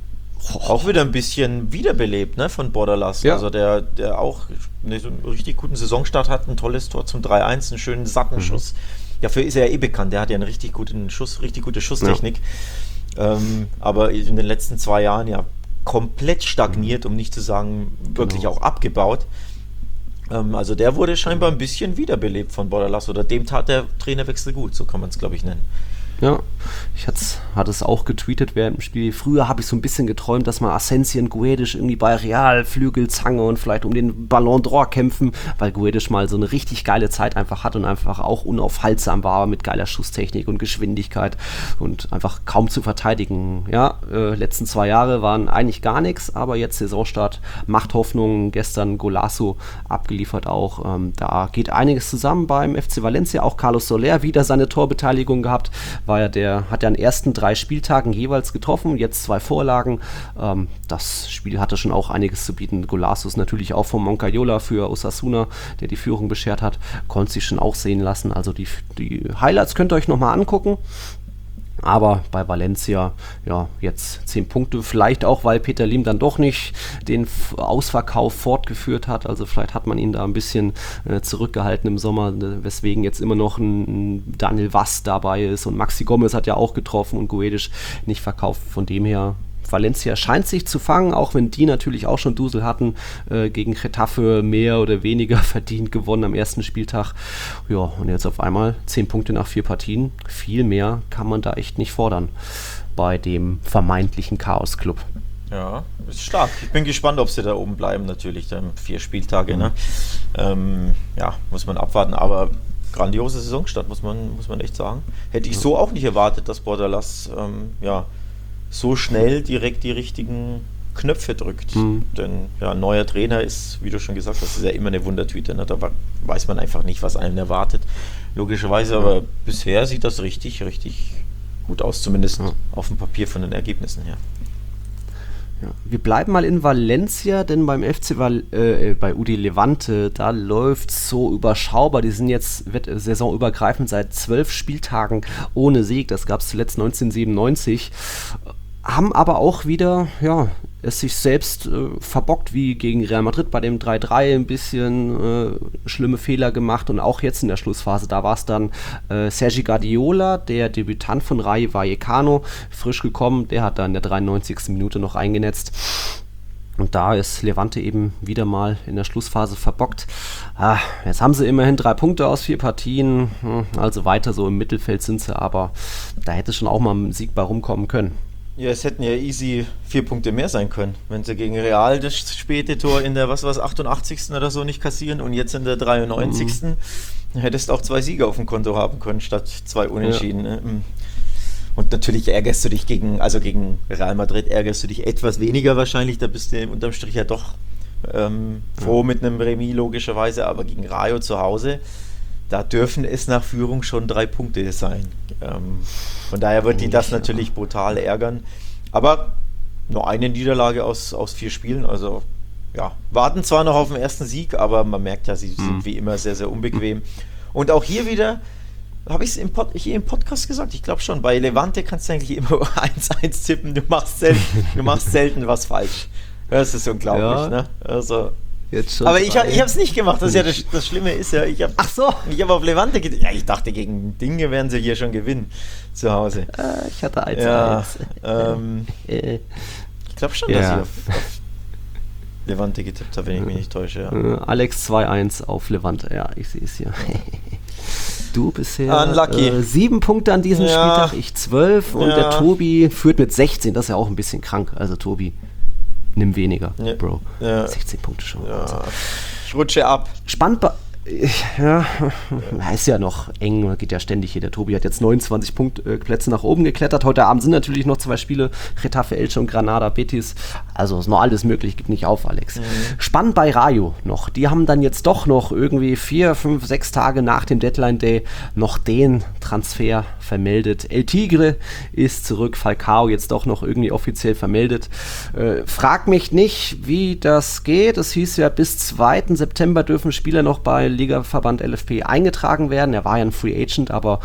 auch wieder ein bisschen wiederbelebt, ne, von Bordalas. Ja. Also der, der auch einen richtig guten Saisonstart hat, ein tolles Tor zum drei eins, einen schönen satten Schuss. Dafür ist er ja eh bekannt, der hat ja einen richtig guten Schuss, richtig gute Schusstechnik. Ähm, aber in den letzten zwei Jahren ja komplett stagniert, um nicht zu sagen, wirklich Genau. auch abgebaut. Ähm, also der wurde scheinbar ein bisschen wiederbelebt von Bordalas, oder dem tat der Trainerwechsel gut, so kann man es, glaube ich, nennen. Ja, ich hatte es auch getweetet während dem Spiel. Früher habe ich so ein bisschen geträumt, dass mal Asensi und Guedes irgendwie bei Real Flügelzange und vielleicht um den Ballon d'Or kämpfen, weil Guedes mal so eine richtig geile Zeit einfach hat und einfach auch unaufhaltsam war mit geiler Schusstechnik und Geschwindigkeit und einfach kaum zu verteidigen. Ja, äh, letzten zwei Jahre waren eigentlich gar nichts, aber jetzt Saisonstart macht Hoffnung. Gestern Golasso abgeliefert auch. Ähm, da geht einiges zusammen beim F C Valencia. Auch Carlos Soler wieder seine Torbeteiligung gehabt. War ja der, hat ja an den ersten drei Spieltagen jeweils getroffen, jetzt zwei Vorlagen. Ähm, das Spiel hatte schon auch einiges zu bieten. Golasso ist natürlich auch von Moncayola für Osasuna, der die Führung beschert hat, konnte sich schon auch sehen lassen. Also die, die Highlights könnt ihr euch nochmal angucken. Aber bei Valencia, ja, jetzt zehn Punkte, vielleicht auch, weil Peter Lim dann doch nicht den F- Ausverkauf fortgeführt hat. Also vielleicht hat man ihn da ein bisschen äh, zurückgehalten im Sommer, ne, weswegen jetzt immer noch ein, ein Daniel Wass dabei ist. Und Maxi Gomez hat ja auch getroffen und Guedes nicht verkauft. Von dem her, Valencia scheint sich zu fangen, auch wenn die natürlich auch schon Dusel hatten, äh, gegen Getafe mehr oder weniger verdient gewonnen am ersten Spieltag. Ja, und jetzt auf einmal zehn Punkte nach vier Partien. Viel mehr kann man da echt nicht fordern bei dem vermeintlichen Chaos-Club. Ja, ist stark. Ich bin gespannt, ob sie da oben bleiben, natürlich, dann vier Spieltage, mhm. ne? Ähm, ja, muss man abwarten, aber grandiose Saisonstart, muss man, muss man echt sagen. Hätte ich so auch nicht erwartet, dass Bordalas ähm, ja, so schnell direkt die richtigen Knöpfe drückt. Mhm. Denn ja, ein neuer Trainer ist, wie du schon gesagt hast, ist ja immer eine Wundertüte. Ne? Da weiß man einfach nicht, was einen erwartet. Logischerweise, aber mhm. bisher sieht das richtig, richtig gut aus, zumindest mhm. auf dem Papier von den Ergebnissen her. Ja. Wir bleiben mal in Valencia, denn beim F C Val, äh, bei U D Levante, da läuft es so überschaubar. Die sind jetzt saisonübergreifend seit zwölf Spieltagen ohne Sieg. Das gab es zuletzt neunzehnhundertsiebenundneunzig. Haben aber auch wieder, ja, es sich selbst äh, verbockt, wie gegen Real Madrid bei dem drei drei, ein bisschen äh, schlimme Fehler gemacht und auch jetzt in der Schlussphase, da war es dann äh, Sergi Guardiola, der Debütant von Rayo Vallecano, frisch gekommen, der hat da in der dreiundneunzigsten Minute noch eingenetzt. Und da ist Levante eben wieder mal in der Schlussphase verbockt. Ah, jetzt haben sie immerhin drei Punkte aus vier Partien, also weiter so im Mittelfeld sind sie, aber da hätte schon auch mal ein Sieg bei rumkommen können. Ja, es hätten ja easy vier Punkte mehr sein können, wenn sie gegen Real das späte Tor in der, was war es, achtundachtzigsten oder so nicht kassieren und jetzt in der dreiundneunzigsten Mhm. hättest auch zwei Siege auf dem Konto haben können, statt zwei Unentschieden. Ja. Und natürlich ärgerst du dich gegen, also gegen Real Madrid ärgerst du dich etwas weniger wahrscheinlich, da bist du unterm Strich ja doch ähm, froh ja. mit einem Remis logischerweise, aber gegen Rayo zu Hause, da dürfen es nach Führung schon drei Punkte sein. Ähm, von daher wird die das natürlich brutal ärgern. Aber nur eine Niederlage aus, aus vier Spielen. Also ja, warten zwar noch auf den ersten Sieg, aber man merkt ja, sie sind mhm. wie immer sehr, sehr unbequem. Und auch hier wieder, habe ich es im, Pod, hier im Podcast gesagt, ich glaube schon, bei Levante kannst du eigentlich immer eins eins tippen, du machst selten, du machst selten was falsch. Das ist unglaublich, ja. ne? Also... Aber ich, ich habe es nicht gemacht, das, ist ja das, das Schlimme ist ja, ich habe so. hab auf Levante gedacht, ja, ich dachte, gegen Dinge werden sie hier schon gewinnen, zu Hause. Äh, ich hatte eins ja, eins. Ähm, ich glaube schon, ja. dass ich auf, auf Levante getippt habe, wenn ich mich nicht täusche. Ja. Alex zwei eins auf Levante, ja, ich sehe es hier. Du bisher Unlucky. Äh, sieben Punkte an diesem ja. Spieltag, ich zwölf und ja. der Tobi führt mit sechzehn, das ist ja auch ein bisschen krank, also Tobi. Nimm weniger, ja. Bro. Ja. sechzehn Punkte schon. Ja. Ich rutsche ab. Spannend, bei, ja, ja, ist ja noch eng, geht ja ständig hier. Der Tobi hat jetzt neunundzwanzig Punkt, äh, Plätze nach oben geklettert. Heute Abend sind natürlich noch zwei Spiele, Getafe, Elche und Granada, Betis. Also ist noch alles möglich, gib nicht auf, Alex. Mhm. Spannend bei Rayo noch. Die haben dann jetzt doch noch irgendwie vier, fünf, sechs Tage nach dem Deadline-Day noch den Transfer vermeldet. El Tigre ist zurück, Falcao jetzt doch noch irgendwie offiziell vermeldet. Äh, frag mich nicht, wie das geht. Es hieß ja, bis zweiten September dürfen Spieler noch bei Ligaverband L F P eingetragen werden. Er war ja ein Free Agent, aber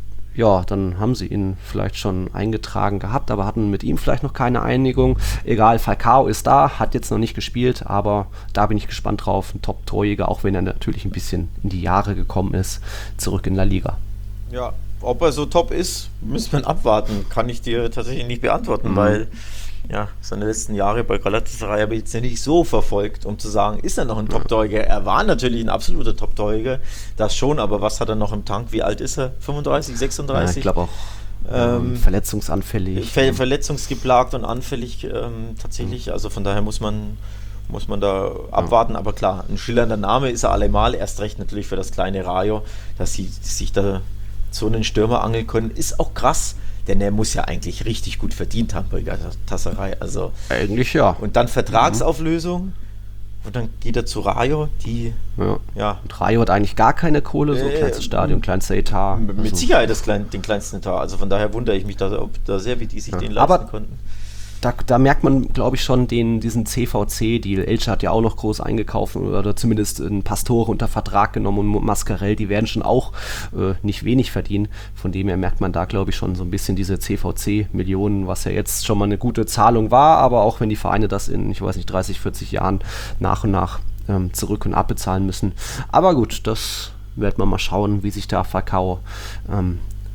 ja, dann haben sie ihn vielleicht schon eingetragen gehabt, aber hatten mit ihm vielleicht noch keine Einigung. Egal, Falcao ist da, hat jetzt noch nicht gespielt, aber da bin ich gespannt drauf. Ein Top-Torjäger, auch wenn er natürlich ein bisschen in die Jahre gekommen ist, zurück in La Liga. Ja, ob er so top ist, müssen wir abwarten. Kann ich dir tatsächlich nicht beantworten, mhm. weil ja, seine letzten Jahre bei Galatasaray habe ich jetzt nicht so verfolgt, um zu sagen, ist er noch ein Top-Torjäger? Er war natürlich ein absoluter Top-Torjäger, das schon, aber was hat er noch im Tank? Wie alt ist er? fünfunddreißig, sechsunddreißig? Ja, ich glaube auch ähm, verletzungsanfällig. Ver- verletzungsgeplagt und anfällig ähm, tatsächlich, mhm. also von daher muss man, muss man da abwarten, ja. aber klar, ein schillernder Name ist er allemal, erst recht natürlich für das kleine Rayo, dass sie sich da so einen Stürmer angeln können, ist auch krass. Denn er muss ja eigentlich richtig gut verdient haben bei Galatasaray. Also eigentlich ja. Und dann Vertragsauflösung mhm. und dann geht er zu Rayo, die ja. ja. Und Rayo hat eigentlich gar keine Kohle, so äh, kleinstes Stadion, kleinster Etat. Mit also. Sicherheit das klein, den kleinsten Etat. Also von daher wundere ich mich da, ob da sehr, wie die sich ja. den leisten Aber konnten. Da, da merkt man, glaube ich, schon den, diesen C V C-Deal. Elche hat ja auch noch groß eingekauft oder zumindest einen Pastore unter Vertrag genommen und Mascarell, die werden schon auch äh, nicht wenig verdienen. Von dem her merkt man da, glaube ich, schon so ein bisschen diese C V C-Millionen, was ja jetzt schon mal eine gute Zahlung war, aber auch wenn die Vereine das in, ich weiß nicht, dreißig, vierzig Jahren nach und nach ähm, zurück- und abbezahlen müssen. Aber gut, das wird man mal schauen, wie sich da Falcao ähm,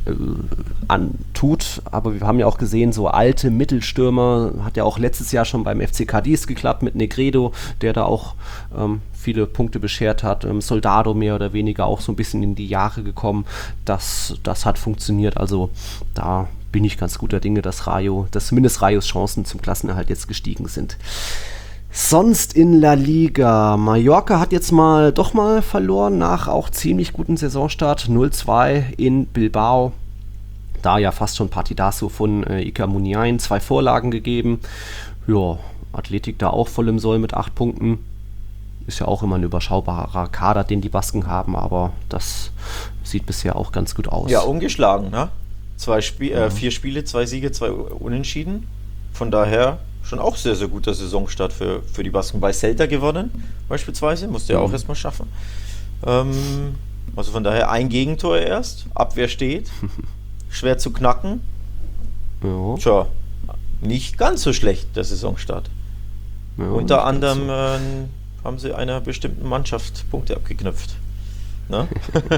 äh, antut. Aber wir haben ja auch gesehen, so alte Mittelstürmer, hat ja auch letztes Jahr schon beim F C Cadiz geklappt mit Negredo, der da auch ähm, viele Punkte beschert hat. Ähm, Soldado mehr oder weniger auch so ein bisschen in die Jahre gekommen. Das, das hat funktioniert. Also da bin ich ganz guter Dinge, dass Rayo, dass zumindest Rayos Chancen zum Klassenerhalt jetzt gestiegen sind. Sonst in La Liga. Mallorca hat jetzt mal doch mal verloren nach auch ziemlich guten Saisonstart. null zwei in Bilbao. Da ja fast schon Partidazo von äh, Iker Muniain. Zwei Vorlagen gegeben. Ja, Athletik da auch voll im Soll mit acht Punkten. Ist ja auch immer ein überschaubarer Kader, den die Basken haben, aber das sieht bisher auch ganz gut aus. Ja, ungeschlagen, ne? Zwei Spie- äh, vier Spiele, zwei Siege, zwei Unentschieden. Von daher schon auch sehr, sehr guter Saisonstart für, für die Basken. Bei Celta gewonnen, beispielsweise. Musste ja auch erstmal schaffen. Ähm, also von daher ein Gegentor erst. Abwehr steht. Schwer zu knacken. Ja. Tja, nicht ganz so schlecht, der Saisonstart. Ja, Unter nicht ganz anderem äh, haben sie einer bestimmten Mannschaft Punkte abgeknüpft. Ne?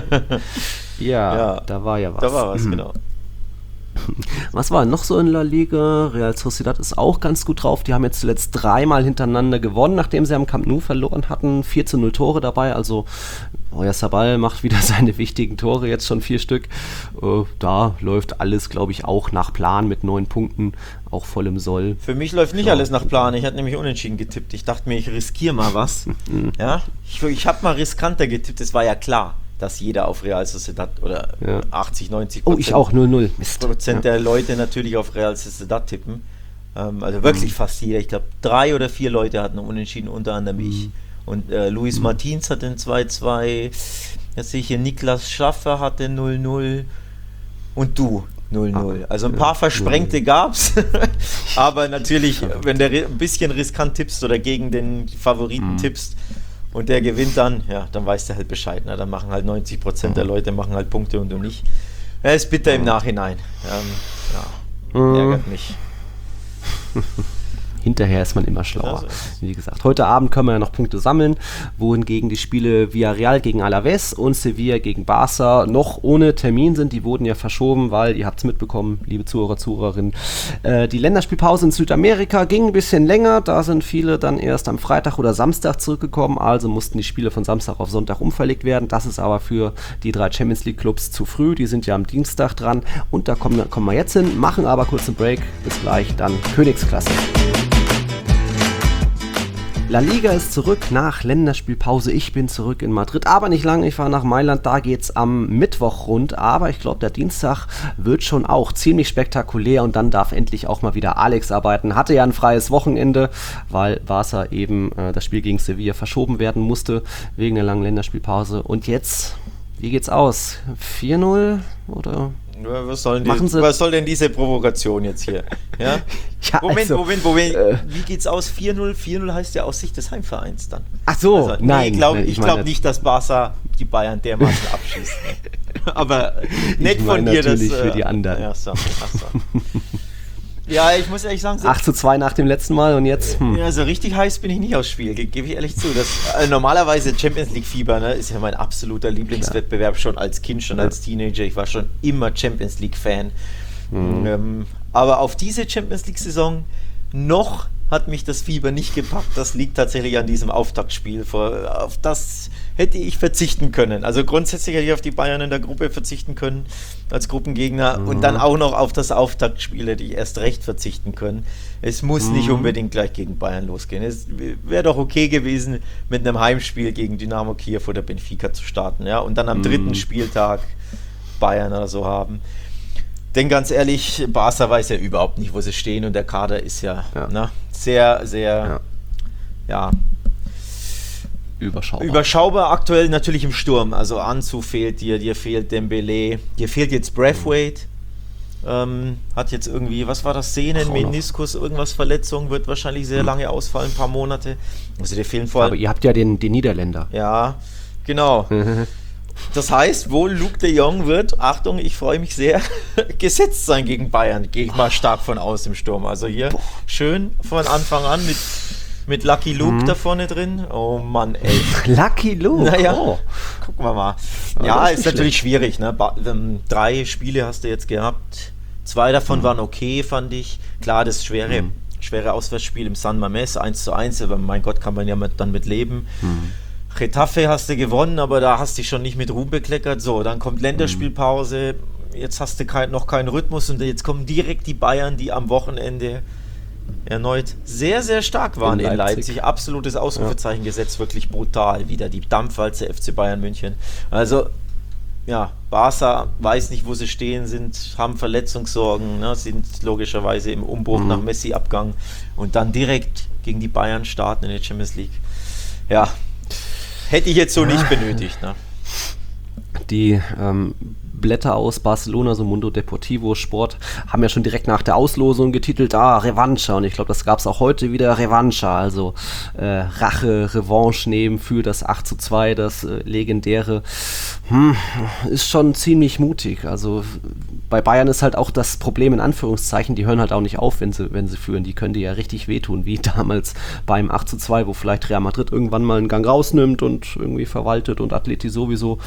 Ja, Ja, da war ja was. Da war was, genau. Was war noch so in La Liga? Real Sociedad ist auch ganz gut drauf. Die haben jetzt zuletzt dreimal hintereinander gewonnen, nachdem sie am Camp Nou verloren hatten. vier zu null Tore dabei, also Oyarzabal macht wieder seine wichtigen Tore, jetzt schon vier Stück. Äh, da läuft alles, glaube ich, auch nach Plan mit neun Punkten, auch voll im Soll. Für mich läuft nicht Ja. alles nach Plan. Ich hatte nämlich unentschieden getippt. Ich dachte mir, ich riskiere mal was. ja, ich, ich habe mal riskanter getippt. Es war ja klar, dass jeder auf Real Sociedad oder Ja. achtzig, neunzig Oh, ich auch, null null. Mist. Prozent Ja. der Leute natürlich auf Real Sociedad tippen. Ähm, also wirklich Mhm. fast jeder. Ich glaube, drei oder vier Leute hatten unentschieden, unter anderem Mhm. ich. Und äh, Luis Martins hatte ein zwei zwei. Jetzt sehe ich hier, Niklas Schaffer hatte null null. Und du null null. Also ein paar Versprengte gab es. Aber natürlich, wenn du ein bisschen riskant tippst oder gegen den Favoriten Mhm. tippst und der gewinnt dann, ja, dann weißt du halt Bescheid. Ne? Dann machen halt neunzig Prozent der Leute machen halt Punkte und du nicht. Ja, ist bitter im Nachhinein. Ähm, ja, Mhm. ärgert mich. Hinterher ist man immer schlauer. Genau so ist es. Wie gesagt, heute Abend können wir ja noch Punkte sammeln, wohingegen die Spiele Villarreal gegen Alavés und Sevilla gegen Barça noch ohne Termin sind. Die wurden ja verschoben, weil, ihr habt es mitbekommen, liebe Zuhörer, Zuhörerinnen, äh, die Länderspielpause in Südamerika ging ein bisschen länger. Da sind viele dann erst am Freitag oder Samstag zurückgekommen, also mussten die Spiele von Samstag auf Sonntag umverlegt werden. Das ist aber für die drei Champions League Clubs zu früh. Die sind ja am Dienstag dran und da kommen, kommen wir jetzt hin, machen aber kurz einen Break. Bis gleich, dann Königsklasse. La Liga ist zurück nach Länderspielpause. Ich bin zurück in Madrid, aber nicht lange. Ich fahre nach Mailand. Da geht's am Mittwoch rund. Aber ich glaube, der Dienstag wird schon auch ziemlich spektakulär. Und dann darf endlich auch mal wieder Alex arbeiten. Hatte ja ein freies Wochenende, weil Barça eben äh, das Spiel gegen Sevilla verschoben werden musste wegen der langen Länderspielpause. Und jetzt, wie geht's aus? vier null oder? Ja, was, sollen die, Machen Sie- was soll denn diese Provokation jetzt hier? Ja? Ja, Moment, also, Moment, Moment. äh, Wie geht's aus? vier null? vier null heißt ja aus Sicht des Heimvereins dann. Ach so, Also, nein. Ich glaube nein, ich meine- glaub nicht, dass Barça die Bayern dermaßen abschießt. Ne? Aber nett Ich von meine dir, dass... natürlich für die anderen. Ja, so, ach so. Ja, ich muss ehrlich sagen... So, acht zu zwei nach dem letzten Mal und jetzt... Hm. ja, so richtig heiß bin ich nicht aufs Spiel, ge- gebe ich ehrlich zu. Das, also normalerweise Champions League Fieber, ne, ist ja mein absoluter Lieblingswettbewerb, schon als Kind, schon Ja. als Teenager. Ich war schon immer Champions League Fan. Mhm. Ähm, aber auf diese Champions League Saison noch hat mich das Fieber nicht gepackt. Das liegt tatsächlich an diesem Auftaktspiel. Vor, auf das hätte ich verzichten können. Also grundsätzlich hätte ich auf die Bayern in der Gruppe verzichten können als Gruppengegner Mhm. und dann auch noch auf das Auftaktspiel hätte ich erst recht verzichten können. Es muss Mhm. nicht unbedingt gleich gegen Bayern losgehen. Es wäre doch okay gewesen, mit einem Heimspiel gegen Dynamo Kiew oder Benfica zu starten, ja, und dann am Mhm. dritten Spieltag Bayern oder so haben. Denn ganz ehrlich, Barca weiß ja überhaupt nicht, wo sie stehen und der Kader ist ja, Ja. Ne, sehr, sehr, ja. Überschaubar. Überschaubar aktuell natürlich im Sturm. Also Ansu fehlt dir, dir fehlt Dembele, dir fehlt jetzt Braithwaite. Ähm, hat jetzt irgendwie, was war das, Sehnen, Ach, auch noch. Meniskus, irgendwas Verletzung, wird wahrscheinlich sehr lange ausfallen, ein paar Monate. Also dir fehlen vor Aber ihr habt ja den, den Niederländer. Ja, genau. Das heißt, wohl Luke de Jong wird, Achtung, ich freue mich sehr, gesetzt sein gegen Bayern. Gehe ich mal stark von aus im Sturm. Also hier schön von Anfang an mit mit Lucky Luke Mhm. da vorne drin. Oh Mann, ey. Lucky Luke. Naja, Oh. gucken wir mal. Ja, Ja, das ist ist nicht natürlich schwierig. Ne? Ba- ähm, drei Spiele hast du jetzt gehabt. Zwei davon Mhm. waren okay, fand ich. Klar, das schwere, Mhm. schwere Auswärtsspiel im San Mamés, eins zu eins, aber mein Gott, kann man ja mit, dann mit leben. Mhm. Getafe hast du gewonnen, aber da hast du dich schon nicht mit Ruhm bekleckert. So, dann kommt Länderspielpause. Jetzt hast du kein, noch keinen Rhythmus und jetzt kommen direkt die Bayern, die am Wochenende erneut sehr, sehr stark waren in In Leipzig. Leipzig. Absolutes Ausrufezeichen gesetzt, wirklich brutal. Wieder die Dampfwalze F C Bayern München. Also, ja, Barca weiß nicht, wo sie stehen, sind, haben Verletzungssorgen, ne, sind logischerweise im Umbruch Mhm. nach Messi-Abgang und dann direkt gegen die Bayern starten in der Champions League. Ja, hätte ich jetzt so nicht benötigt. Ne? Die ähm, Blätter aus Barcelona, so Mundo Deportivo Sport, haben ja schon direkt nach der Auslosung getitelt, ah, Revanche. Und ich glaube, das gab es auch heute wieder, Revanche. Also äh, Rache, Revanche nehmen für das acht zu zwei, das äh, legendäre. Hm, ist schon ziemlich mutig. Also bei Bayern ist halt auch das Problem in Anführungszeichen, die hören halt auch nicht auf, wenn sie, wenn sie führen. Die können dir ja richtig wehtun, wie damals beim acht zu zwei, wo vielleicht Real Madrid irgendwann mal einen Gang rausnimmt und irgendwie verwaltet und Atleti sowieso.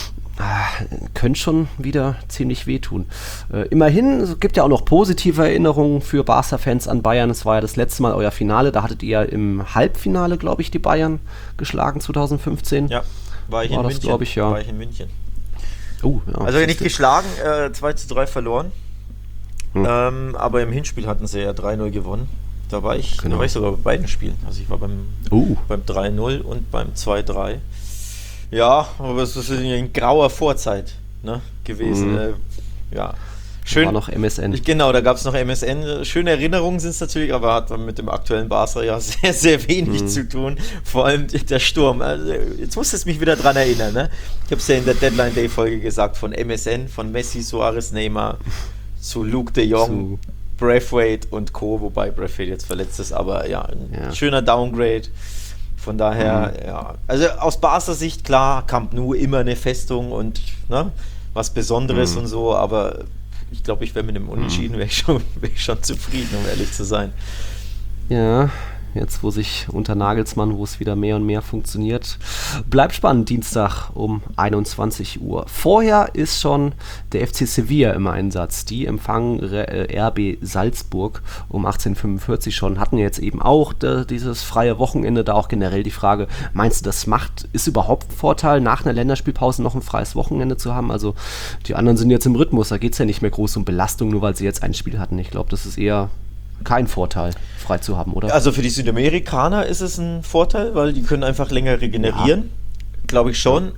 Könnte schon wieder ziemlich wehtun. Äh, immerhin, es gibt ja auch noch positive Erinnerungen für Barca-Fans an Bayern. Es war ja das letzte Mal euer Finale, da hattet ihr im Halbfinale, glaube ich, die Bayern geschlagen zwanzig fünfzehn. Ja, war ich War in das, München. glaub ich, ja. War ich in München. Oh, ja, Also nicht siehste. geschlagen, äh, zwei zu drei verloren. Hm. Ähm, aber im Hinspiel hatten sie ja drei null gewonnen. Da war ich, Genau. da war ich sogar bei beiden Spielen. Also ich war beim, Oh. beim drei null und beim zwei drei. Ja, aber es ist in grauer Vorzeit, ne, gewesen. Mhm. Äh, ja, schön. War noch M S N. Ich, genau, da gab es noch M S N. Schöne Erinnerungen sind es natürlich, aber hat mit dem aktuellen Barca ja sehr, sehr wenig Mhm. zu tun. Vor allem der Sturm. Also, jetzt musst du mich wieder dran erinnern. Ne? Ich habe es ja in der Deadline Day Folge gesagt, von M S N, von Messi, Suarez, Neymar zu Luke de Jong, Zu- Braithwaite und Co., wobei Braithwaite jetzt verletzt ist, aber ja, ein Ja. schöner Downgrade. Von daher, Mhm. ja, also aus Barca Sicht, klar, Camp Nou immer eine Festung und ne, was Besonderes Mhm. und so, aber ich glaube, ich wäre mit dem Unentschieden wäre ich, schon- wär ich schon zufrieden, um ehrlich zu sein. Ja, jetzt wo sich unter Nagelsmann, wo es wieder mehr und mehr funktioniert. Bleibt spannend, Dienstag um einundzwanzig Uhr. Vorher ist schon der F C Sevilla im Einsatz. Die empfangen äh, R B Salzburg um achtzehn Uhr fünfundvierzig schon. Hatten jetzt eben auch äh, dieses freie Wochenende, da auch generell die Frage, meinst du, das macht, ist überhaupt ein Vorteil, nach einer Länderspielpause noch ein freies Wochenende zu haben? Also die anderen sind jetzt im Rhythmus, da geht es ja nicht mehr groß um Belastung, nur weil sie jetzt ein Spiel hatten. Ich glaube, das ist eher kein Vorteil, frei zu haben, oder? Also für die Südamerikaner ist es ein Vorteil, weil die können einfach länger regenerieren, glaube ich schon.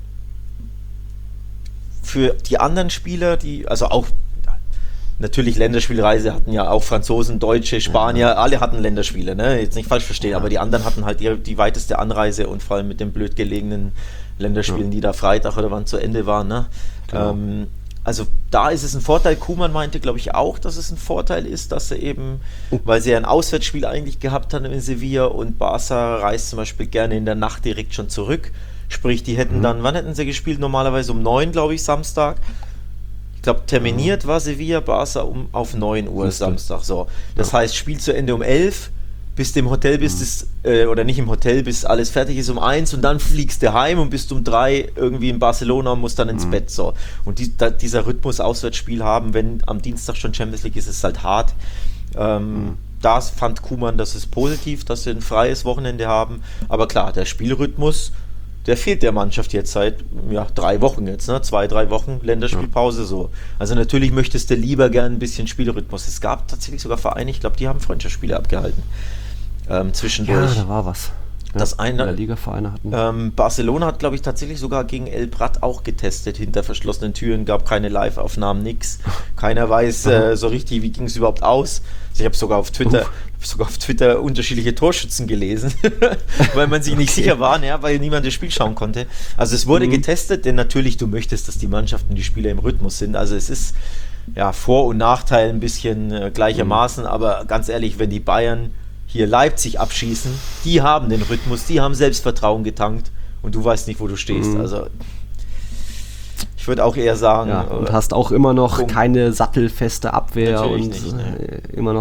Für die anderen Spieler, die, also auch natürlich Länderspielreise hatten ja auch Franzosen, Deutsche, Spanier, ja. alle hatten Länderspiele, ne? Jetzt nicht falsch verstehen, ja. aber die anderen hatten halt die, die weiteste Anreise und vor allem mit den blöd gelegenen Länderspielen, ja. die da Freitag oder wann zu Ende waren, ne? Genau. Ähm, also da ist es ein Vorteil. Koeman meinte, glaube ich, auch, dass es ein Vorteil ist, dass sie eben, weil sie ja ein Auswärtsspiel eigentlich gehabt haben in Sevilla und Barca reist zum Beispiel gerne in der Nacht direkt schon zurück. Sprich, die hätten mhm. dann, wann hätten sie gespielt? Normalerweise um neun, glaube ich, Samstag. Ich glaube, terminiert mhm. war Sevilla, Barca um, auf neun Uhr Müsste. Samstag. So. Das ja. heißt, Spiel zu Ende um elf, bis du im Hotel bist, mhm. ist, äh, oder nicht im Hotel, bis alles fertig ist um eins und dann fliegst du heim und bist um drei irgendwie in Barcelona und musst dann ins mhm. Bett. So. Und die, da, dieser Rhythmus Auswärtsspiel haben, wenn am Dienstag schon Champions League ist, ist halt hart. Ähm, mhm. Das fand Koeman, das ist positiv, dass sie ein freies Wochenende haben. Aber klar, der Spielrhythmus, der fehlt der Mannschaft jetzt seit ja, drei Wochen jetzt, ne? Zwei, drei Wochen Länderspielpause. So. Also natürlich möchtest du lieber gern ein bisschen Spielrhythmus. Es gab tatsächlich sogar Vereine, ich glaube, die haben Freundschaftsspiele abgehalten. Ähm, zwischendurch. Ja, da war was. Ja, das eine, der Liga-Vereine hatten. Ähm, Barcelona hat, glaube ich, tatsächlich sogar gegen El Prat auch getestet, hinter verschlossenen Türen, gab keine Live-Aufnahmen, nix. Keiner weiß äh, so richtig, wie ging es überhaupt aus. Also ich habe sogar auf Twitter, hab sogar auf Twitter unterschiedliche Torschützen gelesen, weil man sich nicht sicher war, ja, weil niemand das Spiel schauen konnte. Also es wurde mhm. getestet, denn natürlich, du möchtest, dass die Mannschaften, die Spieler im Rhythmus sind. Also es ist ja Vor- und Nachteil ein bisschen äh, gleichermaßen, mhm. aber ganz ehrlich, wenn die Bayern hier Leipzig abschießen, die haben den Rhythmus, die haben Selbstvertrauen getankt und du weißt nicht, wo du stehst. Mhm. Also ich würde auch eher sagen... Ja, und hast auch immer noch Punkt. keine sattelfeste Abwehr Natürlich und nicht, ne. immer noch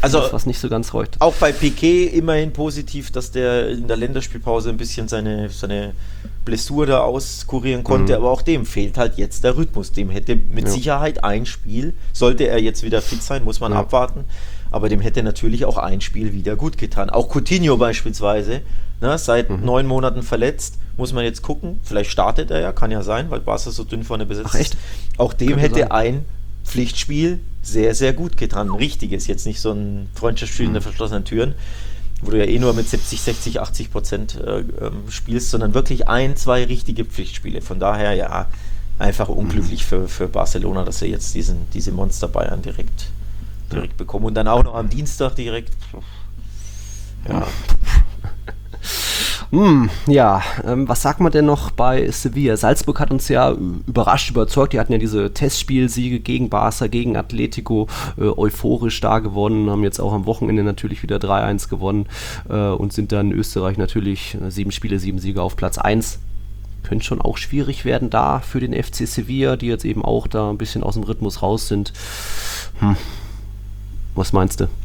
Also das, was nicht so ganz leuchtet. Auch bei Piqué immerhin positiv, dass der in der Länderspielpause ein bisschen seine, seine Blessur da auskurieren konnte, mhm. aber auch dem fehlt halt jetzt der Rhythmus. Dem hätte mit ja. Sicherheit ein Spiel, sollte er jetzt wieder fit sein, muss man ja. abwarten, aber dem hätte natürlich auch ein Spiel wieder gut getan. Auch Coutinho beispielsweise, ne, seit mhm. neun Monaten verletzt, muss man jetzt gucken, vielleicht startet er ja, kann ja sein, weil Barca so dünn vorne besetzt Ach, echt? ist. Auch dem Könnte hätte sein. ein Pflichtspiel sehr, sehr gut getan. Ein richtiges, jetzt nicht so ein Freundschaftsspiel hinter verschlossenen Türen, wo du ja eh nur mit siebzig, sechzig, achtzig Prozent äh, ähm, spielst, sondern wirklich ein, zwei richtige Pflichtspiele. Von daher ja, einfach unglücklich für, für Barcelona, dass sie jetzt diesen, diese Monster Bayern direkt, direkt ja. bekommen. Und dann auch noch am Dienstag direkt. Ja. Hm, ja, ähm, was sagt man denn noch bei Sevilla? Salzburg hat uns ja überrascht, überzeugt. Die hatten ja diese Testspielsiege gegen Barca, gegen Atletico, äh, euphorisch da gewonnen, haben jetzt auch am Wochenende natürlich wieder drei eins gewonnen äh, und sind dann in Österreich natürlich äh, sieben Spiele, sieben Siege auf Platz eins. Könnte schon auch schwierig werden da für den F C Sevilla, die jetzt eben auch da ein bisschen aus dem Rhythmus raus sind. Hm. Was meinst du?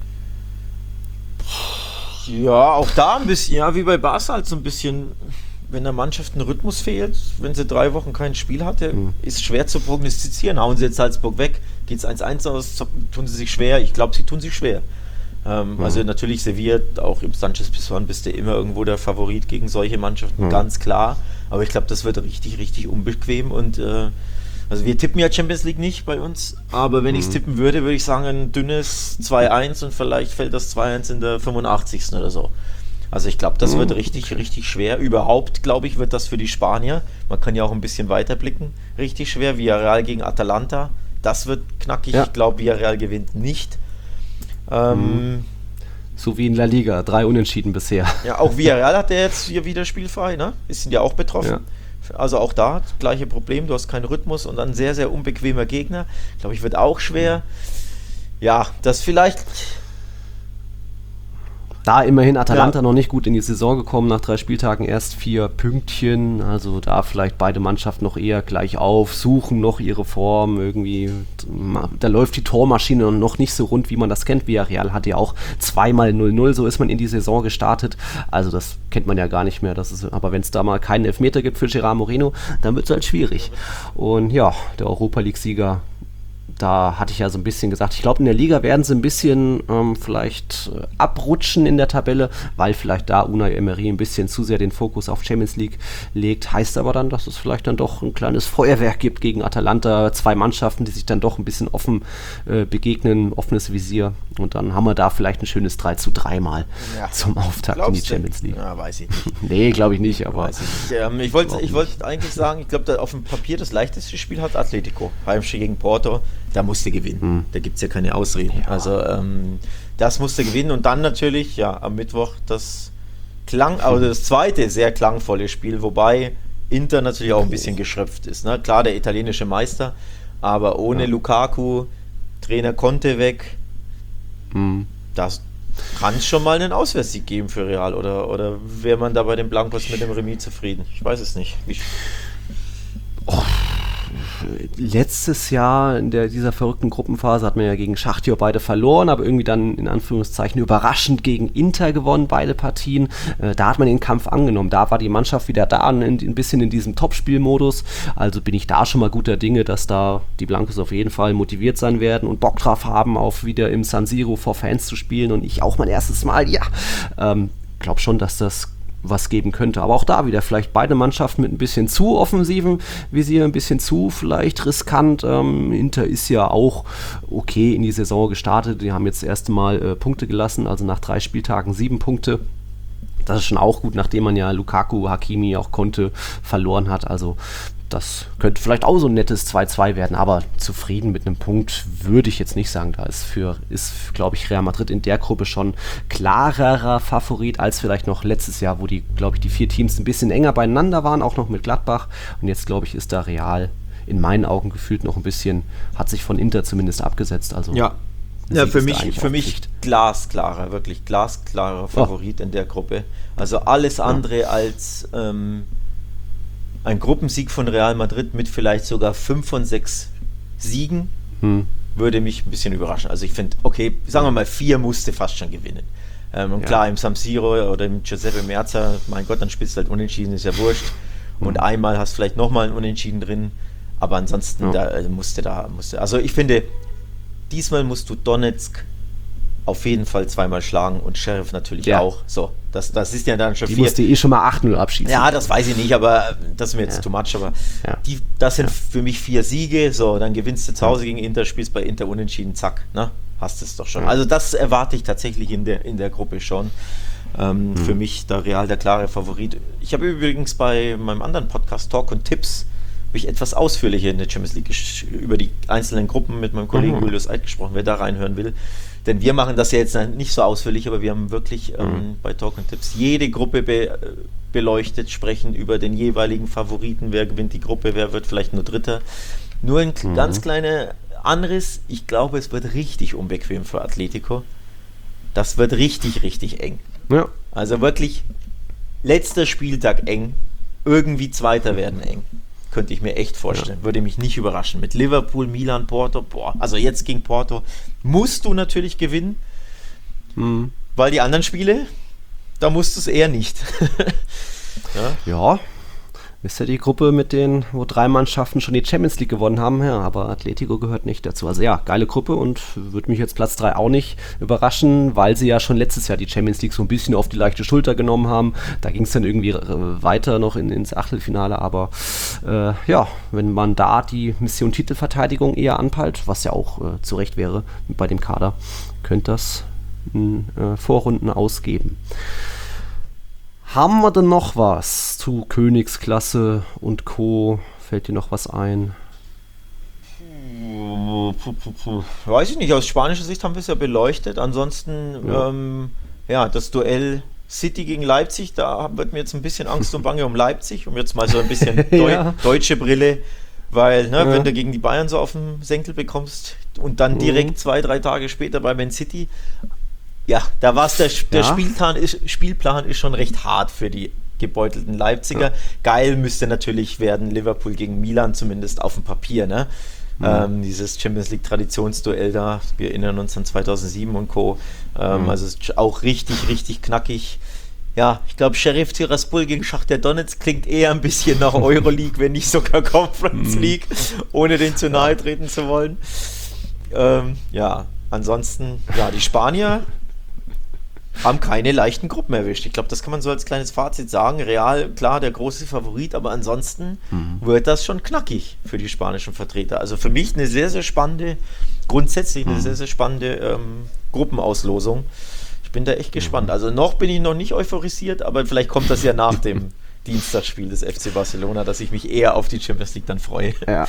Ja, auch da ein bisschen, ja, wie bei Barca halt so ein bisschen, wenn der Mannschaft ein Rhythmus fehlt, wenn sie drei Wochen kein Spiel hatte, mhm. ist schwer zu prognostizieren. Hauen sie jetzt Salzburg weg, geht es eins eins aus, tun sie sich schwer. Ich glaube, sie tun sich schwer. Ähm, mhm. Also natürlich Sevilla, auch im Sanchez-Pizjuan bist du immer irgendwo der Favorit gegen solche Mannschaften, mhm. ganz klar. Aber ich glaube, das wird richtig, richtig unbequem und äh, also wir tippen ja Champions League nicht bei uns, aber wenn mhm. ich es tippen würde, würde ich sagen ein dünnes zwei eins und vielleicht fällt das zwei eins in der fünfundachtzigsten oder so. Also ich glaube, das mhm. wird richtig, richtig schwer. Überhaupt, glaube ich, wird das für die Spanier, man kann ja auch ein bisschen weiter blicken, richtig schwer. Villarreal gegen Atalanta, das wird knackig. Ja. Ich glaube, Villarreal gewinnt nicht. Ähm, mhm. So wie in La Liga, drei Unentschieden bisher. Ja, auch Villarreal hat ja jetzt hier wieder spielfrei, ne? Sind ja auch betroffen. Ja. Also auch da, das gleiche Problem, du hast keinen Rhythmus und ein sehr, sehr unbequemer Gegner. Glaube ich, wird auch schwer. Ja, das vielleicht... Da immerhin Atalanta ja. noch nicht gut in die Saison gekommen, nach drei Spieltagen erst vier Pünktchen, also da vielleicht beide Mannschaften noch eher gleich auf, suchen noch ihre Form, irgendwie, da läuft die Tormaschine noch nicht so rund, wie man das kennt. Villarreal hat ja auch zweimal null null, so ist man in die Saison gestartet, also das kennt man ja gar nicht mehr, das ist, aber wenn es da mal keinen Elfmeter gibt für Gerard Moreno, dann wird es halt schwierig. Und ja, der Europa-League-Sieger, da hatte ich ja so ein bisschen gesagt, ich glaube, in der Liga werden sie ein bisschen ähm, vielleicht äh, abrutschen in der Tabelle, weil vielleicht da Unai Emery ein bisschen zu sehr den Fokus auf Champions League legt. Heißt aber dann, dass es vielleicht dann doch ein kleines Feuerwerk gibt gegen Atalanta. Zwei Mannschaften, die sich dann doch ein bisschen offen äh, begegnen, offenes Visier. Und dann haben wir da vielleicht ein schönes drei zu drei mal ja. zum Auftakt in die Champions League. Ja, weiß ich nicht. Nee, glaube ich nicht. Aber weiß ich nicht. Ähm, ich wollte ich wollt eigentlich sagen, ich glaube, auf dem Papier das leichteste Spiel hat Atletico. Heimspiel gegen Porto. Da musste gewinnen. Hm. Da gibt es ja keine Ausreden. Ja. Also ähm, das musste gewinnen und dann natürlich ja am Mittwoch das Klang, also das zweite sehr klangvolle Spiel, wobei Inter natürlich auch ein bisschen geschröpft ist. Ne? Klar, der italienische Meister, aber ohne ja. Lukaku, Trainer Conte weg, hm. das kann es schon mal einen Auswärtssieg geben für Real oder, oder wäre man da bei den Blancos mit dem Remis zufrieden? Ich weiß es nicht. Wie oh. Letztes Jahr in der, dieser verrückten Gruppenphase hat man ja gegen Schachtyor beide verloren, aber irgendwie dann in Anführungszeichen überraschend gegen Inter gewonnen, beide Partien. Äh, da hat man den Kampf angenommen. Da war die Mannschaft wieder da, ein, ein bisschen in diesem Topspielmodus. Also bin ich da schon mal guter Dinge, dass da die Blancos auf jeden Fall motiviert sein werden und Bock drauf haben, auf wieder im San Siro vor Fans zu spielen und ich auch mein erstes Mal. Ja, ähm, glaube schon, dass das was geben könnte. Aber auch da wieder vielleicht beide Mannschaften mit ein bisschen zu offensiven Visier, ein bisschen zu vielleicht riskant. Ähm, Inter ist ja auch okay in die Saison gestartet. Die haben jetzt das erste Mal äh, Punkte gelassen, also nach drei Spieltagen sieben Punkte. Das ist schon auch gut, nachdem man ja Lukaku, Hakimi, auch Conte verloren hat. Also das könnte vielleicht auch so ein nettes zwei zwei werden, aber zufrieden mit einem Punkt würde ich jetzt nicht sagen. Da ist, für, ist glaube ich, Real Madrid in der Gruppe schon klarerer Favorit als vielleicht noch letztes Jahr, wo die, glaube ich, die vier Teams ein bisschen enger beieinander waren, auch noch mit Gladbach. Und jetzt, glaube ich, ist da Real in meinen Augen gefühlt noch ein bisschen, hat sich von Inter zumindest abgesetzt. Also ja, ja für mich, für mich glasklarer, wirklich glasklarer Favorit oh. in der Gruppe. Also alles andere ja. als ähm, ein Gruppensieg von Real Madrid mit vielleicht sogar fünf von sechs Siegen hm. würde mich ein bisschen überraschen. Also ich finde, okay, sagen wir mal, vier musste fast schon gewinnen. Ähm, und Ja. klar, im San Siro oder im Giuseppe Meazza, mein Gott, dann spielst du halt unentschieden, ist ja wurscht. Und Mhm. einmal hast du vielleicht nochmal ein Unentschieden drin, aber ansonsten Ja. da äh, musste da, musste. Also ich finde, diesmal musst du Donetsk auf jeden Fall zweimal schlagen und Sheriff natürlich Ja. auch. So, das, das ist ja dann schon Die vier. musste eh schon mal acht null abschießen. Ja, das weiß ich nicht, aber das ist mir jetzt Ja. too much. Aber Ja. die, das sind für mich vier Siege. So, dann gewinnst du zu Hause gegen Inter, spielst bei Inter unentschieden, zack, ne? Hast es doch schon. Ja. Also das erwarte ich tatsächlich in der, in der Gruppe schon. Ähm, Mhm. Für mich da Real der klare Favorit. Ich habe übrigens bei meinem anderen Podcast Talk und Tipps habe ich etwas ausführlicher in der Champions League gesch- über die einzelnen Gruppen mit meinem Kollegen Mhm. Julius Eid gesprochen, wer da reinhören will. Denn wir machen das ja jetzt nicht so ausführlich, aber wir haben wirklich ähm, Mhm. bei Talk und Tipps jede Gruppe be beleuchtet, sprechen über den jeweiligen Favoriten, wer gewinnt die Gruppe, wer wird vielleicht nur Dritter. Nur ein Mhm. ganz kleiner Anriss, ich glaube, es wird richtig unbequem für Atletico. Das wird richtig, richtig eng. Ja. Also wirklich letzter Spieltag eng, irgendwie Zweiter werden eng. Könnte ich mir echt vorstellen. Würde mich nicht überraschen. Mit Liverpool, Milan, Porto, boah, also jetzt gegen Porto musst du natürlich gewinnen, Mhm. weil die anderen Spiele, da musst du es eher nicht. ja. Ja, ist ja die Gruppe mit den, wo drei Mannschaften schon die Champions League gewonnen haben, ja, aber Atletico gehört nicht dazu. Also ja, geile Gruppe und würde mich jetzt Platz drei auch nicht überraschen, weil sie ja schon letztes Jahr die Champions League so ein bisschen auf die leichte Schulter genommen haben. Da ging es dann irgendwie äh, weiter noch in, ins Achtelfinale, aber äh, ja, wenn man da die Mission Titelverteidigung eher anpeilt, was ja auch äh, zu Recht wäre bei dem Kader, könnte das in äh, Vorrunden ausgeben. Haben wir denn noch was zu Königsklasse und Co.? Fällt dir noch was ein? Weiß ich nicht, aus spanischer Sicht haben wir es ja beleuchtet. Ansonsten, Ja. ähm, ja, das Duell City gegen Leipzig, da wird mir jetzt ein bisschen Angst und Bange um Leipzig, um jetzt mal so ein bisschen Deu Ja. deutsche Brille, weil, ne, Ja. wenn du gegen die Bayern so auf den Senkel bekommst und dann Mhm. direkt zwei, drei Tage später bei Man City, ja, da war es der, der Ja. Spielplan, ist, Spielplan ist schon recht hart für die gebeutelten Leipziger. Ja. Geil müsste natürlich werden Liverpool gegen Milan, zumindest auf dem Papier, ne? Mhm. Ähm, dieses Champions League Traditionsduell da, wir erinnern uns an zweitausendsieben und Co. Ähm, Mhm. Also es ist auch richtig, richtig knackig. Ja, ich glaube, Sheriff Tiraspol gegen Schachtar Donetsk klingt eher ein bisschen nach Euroleague, wenn nicht sogar Conference Mhm. League, ohne den zu nahe treten zu wollen. Ähm, ja, ansonsten, ja, die Spanier haben keine leichten Gruppen erwischt. Ich glaube, das kann man so als kleines Fazit sagen. Real, klar, der große Favorit, aber ansonsten Mhm. wird das schon knackig für die spanischen Vertreter. Also für mich eine sehr, sehr spannende, grundsätzlich eine Mhm. sehr, sehr spannende ähm, Gruppenauslosung. Ich bin da echt gespannt. Also noch bin ich noch nicht euphorisiert, aber vielleicht kommt das ja nach dem Dienstagsspiel des F C Barcelona, dass ich mich eher auf die Champions League dann freue. Ja.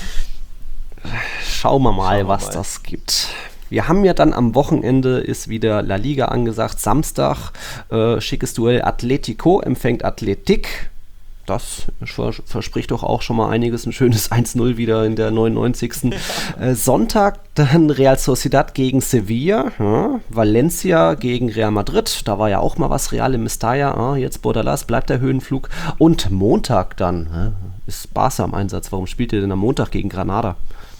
Schauen wir mal, Schauen wir was mal. das gibt. Wir haben ja dann am Wochenende ist wieder La Liga angesagt. Samstag, äh, schickes Duell Atletico empfängt Athletic. Das vers verspricht doch auch schon mal einiges. Ein schönes eins null wieder in der neunundneunzigsten Äh, Sonntag dann Real Sociedad gegen Sevilla. Ja. Valencia gegen Real Madrid. Da war ja auch mal was. Real im Mestalla. Ah, jetzt Bordalas, bleibt der Höhenflug. Und Montag dann ja, ist Barca im Einsatz. Warum spielt ihr denn am Montag gegen Granada?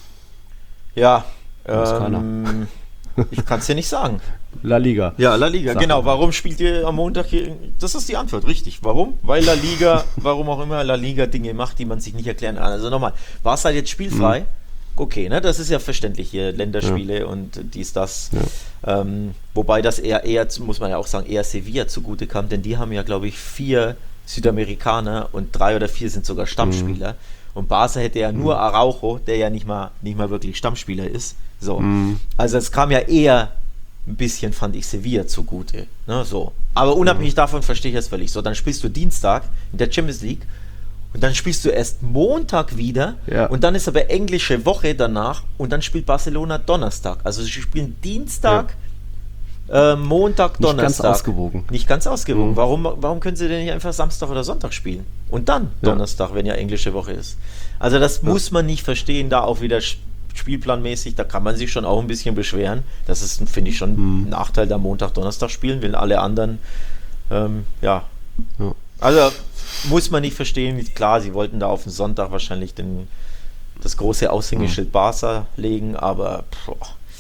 Ja, Weiß keiner. ähm, ich kann es dir nicht sagen. La Liga. Ja, La Liga, Sag genau. mal. Warum spielt ihr am Montag hier? Das ist die Antwort, richtig. Warum? Weil La Liga, warum auch immer La Liga Dinge macht, die man sich nicht erklären kann. Also nochmal, war es halt jetzt spielfrei? Okay, ne, das ist ja verständlich hier, Länderspiele und dies, das. Ähm, wobei das eher, eher, zu- muss man ja auch sagen, eher Sevilla zugute kam, denn die haben ja, glaube ich, vier Südamerikaner und drei oder vier sind sogar Stammspieler. Und Barca hätte ja nur Araujo, der ja nicht mal, nicht mal wirklich Stammspieler ist. So. Mhm. Also es kam ja eher ein bisschen, fand ich, Sevilla zugute. Ne, so. Aber unabhängig davon verstehe ich das völlig. So, dann spielst du Dienstag in der Champions League und dann spielst du erst Montag wieder Ja. und dann ist aber englische Woche danach und dann spielt Barcelona Donnerstag. Also sie spielen Dienstag, äh, Montag, Nicht Donnerstag. ganz ausgewogen. Nicht ganz ausgewogen. Mhm. Warum, warum können sie denn nicht einfach Samstag oder Sonntag spielen? Und dann Ja. Donnerstag, wenn ja englische Woche ist. Also das muss man nicht verstehen, da auch wieder sch- spielplanmäßig, da kann man sich schon auch ein bisschen beschweren. Das ist, finde ich, schon Mhm. ein Nachteil, da Montag, Donnerstag spielen, will alle anderen, ähm, ja. Ja. Also muss man nicht verstehen. Klar, sie wollten da auf den Sonntag wahrscheinlich den, das große Aushängeschild Barca legen, aber boah,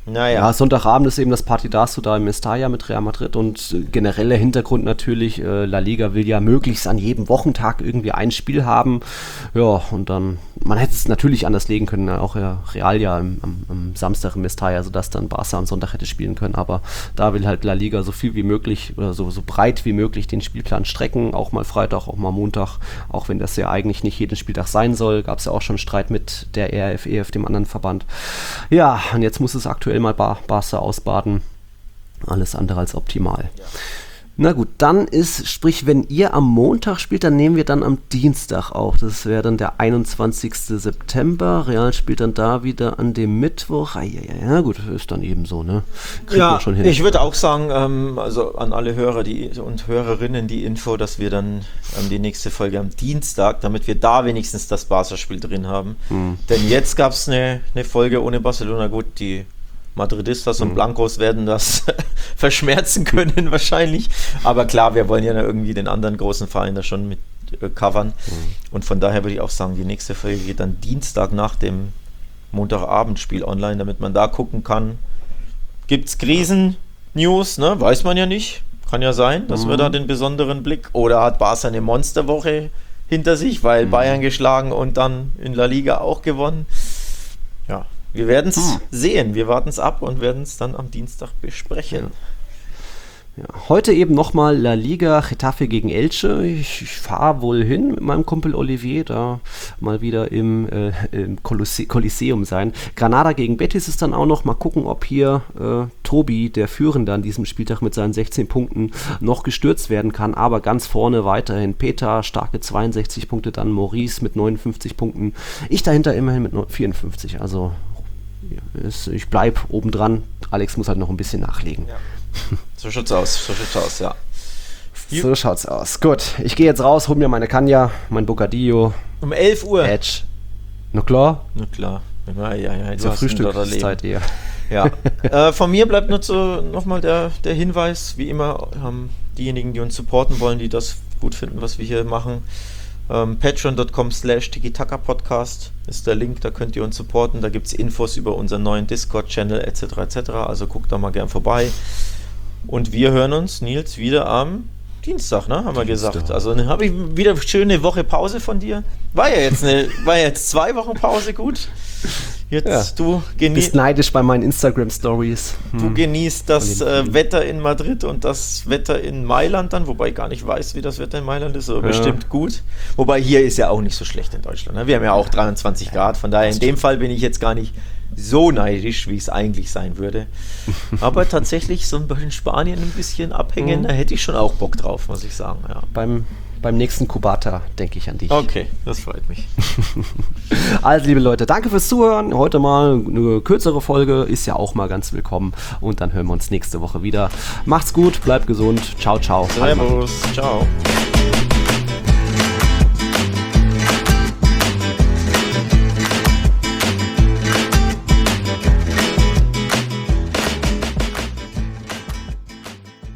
Naja. Ja, Sonntagabend ist eben das Partidazo da im Mestalla mit Real Madrid und äh, genereller Hintergrund natürlich, äh, La Liga will ja möglichst an jedem Wochentag irgendwie ein Spiel haben. Ja, und dann, man hätte es natürlich anders legen können, auch ja, Real ja am, am, am Samstag im Mestalla, sodass dann Barca am Sonntag hätte spielen können, aber da will halt La Liga so viel wie möglich oder so, so breit wie möglich den Spielplan strecken, auch mal Freitag, auch mal Montag, auch wenn das ja eigentlich nicht jeden Spieltag sein soll, gab es ja auch schon Streit mit der R F E F, dem anderen Verband. Ja, und jetzt muss es aktuell mal Bar- Barca ausbaden. Alles andere als optimal. Ja. Na gut, dann ist, sprich, wenn ihr am Montag spielt, dann nehmen wir dann am Dienstag auf. Das wäre dann der einundzwanzigsten September. Real spielt dann da wieder an dem Mittwoch. Ja gut, ist dann eben so, ne? Kriegt ja, man schon hin. Ich würde auch sagen, ähm, also an alle Hörer die, und Hörerinnen die Info, dass wir dann ähm, die nächste Folge am Dienstag, damit wir da wenigstens das Barca-Spiel drin haben. Hm. Denn jetzt gab es eine, eine Folge ohne Barcelona. Gut, die Madridistas und Blancos werden das verschmerzen können wahrscheinlich. Aber klar, wir wollen ja irgendwie den anderen großen Verein da schon mit äh, covern. Mhm. Und von daher würde ich auch sagen, die nächste Folge geht dann Dienstag nach dem Montagabendspiel online, damit man da gucken kann. Gibt es Krisen-News? Ne? Weiß man ja nicht. Kann ja sein, dass mhm. wir da den besonderen Blick. Oder hat Barca eine Monsterwoche hinter sich, weil mhm. Bayern geschlagen und dann in La Liga auch gewonnen. Ja. Wir werden es hm. sehen, wir warten es ab und werden es dann am Dienstag besprechen. Ja. Ja, heute eben nochmal La Liga, Getafe gegen Elche. Ich, ich fahre wohl hin mit meinem Kumpel Olivier, da mal wieder im, äh, im Kolosseum sein. Granada gegen Betis ist dann auch noch. Mal gucken, ob hier äh, Tobi, der Führende an diesem Spieltag mit seinen sechzehn Punkten, noch gestürzt werden kann. Aber ganz vorne weiterhin Peter, starke zweiundsechzig Punkte, dann Maurice mit neunundfünfzig Punkten. Ich dahinter immerhin mit vierundfünfzig, also ich bleibe obendran. Alex muss halt noch ein bisschen nachlegen. Ja. So schaut's aus, so schaut's aus, ja. So schaut's aus. Gut, ich gehe jetzt raus, hol mir meine Kanja, mein Bocadillo. Um elf Uhr. Edge. Na klar? Na klar. Ja, ja, ja, zur Frühstückszeit eher. Ja. äh, von mir bleibt nur so nochmal der, der Hinweis, wie immer, ähm, diejenigen, die uns supporten wollen, die das gut finden, was wir hier machen. Ähm, patreon dot com slash Tiki-Taka Podcast ist der Link, da könnt ihr uns supporten, da gibt es Infos über unseren neuen Discord-Channel et cetera et cetera, also guckt da mal gern vorbei und wir hören uns, Nils, wieder am Dienstag, ne, haben wir Dienstag. gesagt, also ne, habe ich wieder eine schöne Woche Pause von dir, war ja jetzt eine, war ja jetzt zwei Wochen Pause, gut. Jetzt ja. du genießt. Bist neidisch bei meinen Instagram-Stories. Hm. Du genießt das äh, Wetter in Madrid und das Wetter in Mailand dann, wobei ich gar nicht weiß, wie das Wetter in Mailand ist, aber ja. bestimmt gut. Wobei hier ist ja auch nicht so schlecht in Deutschland. Ne? Wir haben ja auch dreiundzwanzig Grad, von daher in dem Fall bin ich jetzt gar nicht so neidisch, wie es eigentlich sein würde. Aber tatsächlich so ein bisschen Spanien ein bisschen abhängen, mhm. da hätte ich schon auch Bock drauf, muss ich sagen. Ja. Beim Beim nächsten Kubata denke ich an dich. Okay, das freut mich. Also, liebe Leute, danke fürs Zuhören. Heute mal eine kürzere Folge, ist ja auch mal ganz willkommen. Und dann hören wir uns nächste Woche wieder. Macht's gut, bleibt gesund. Ciao, ciao. Servus, ciao.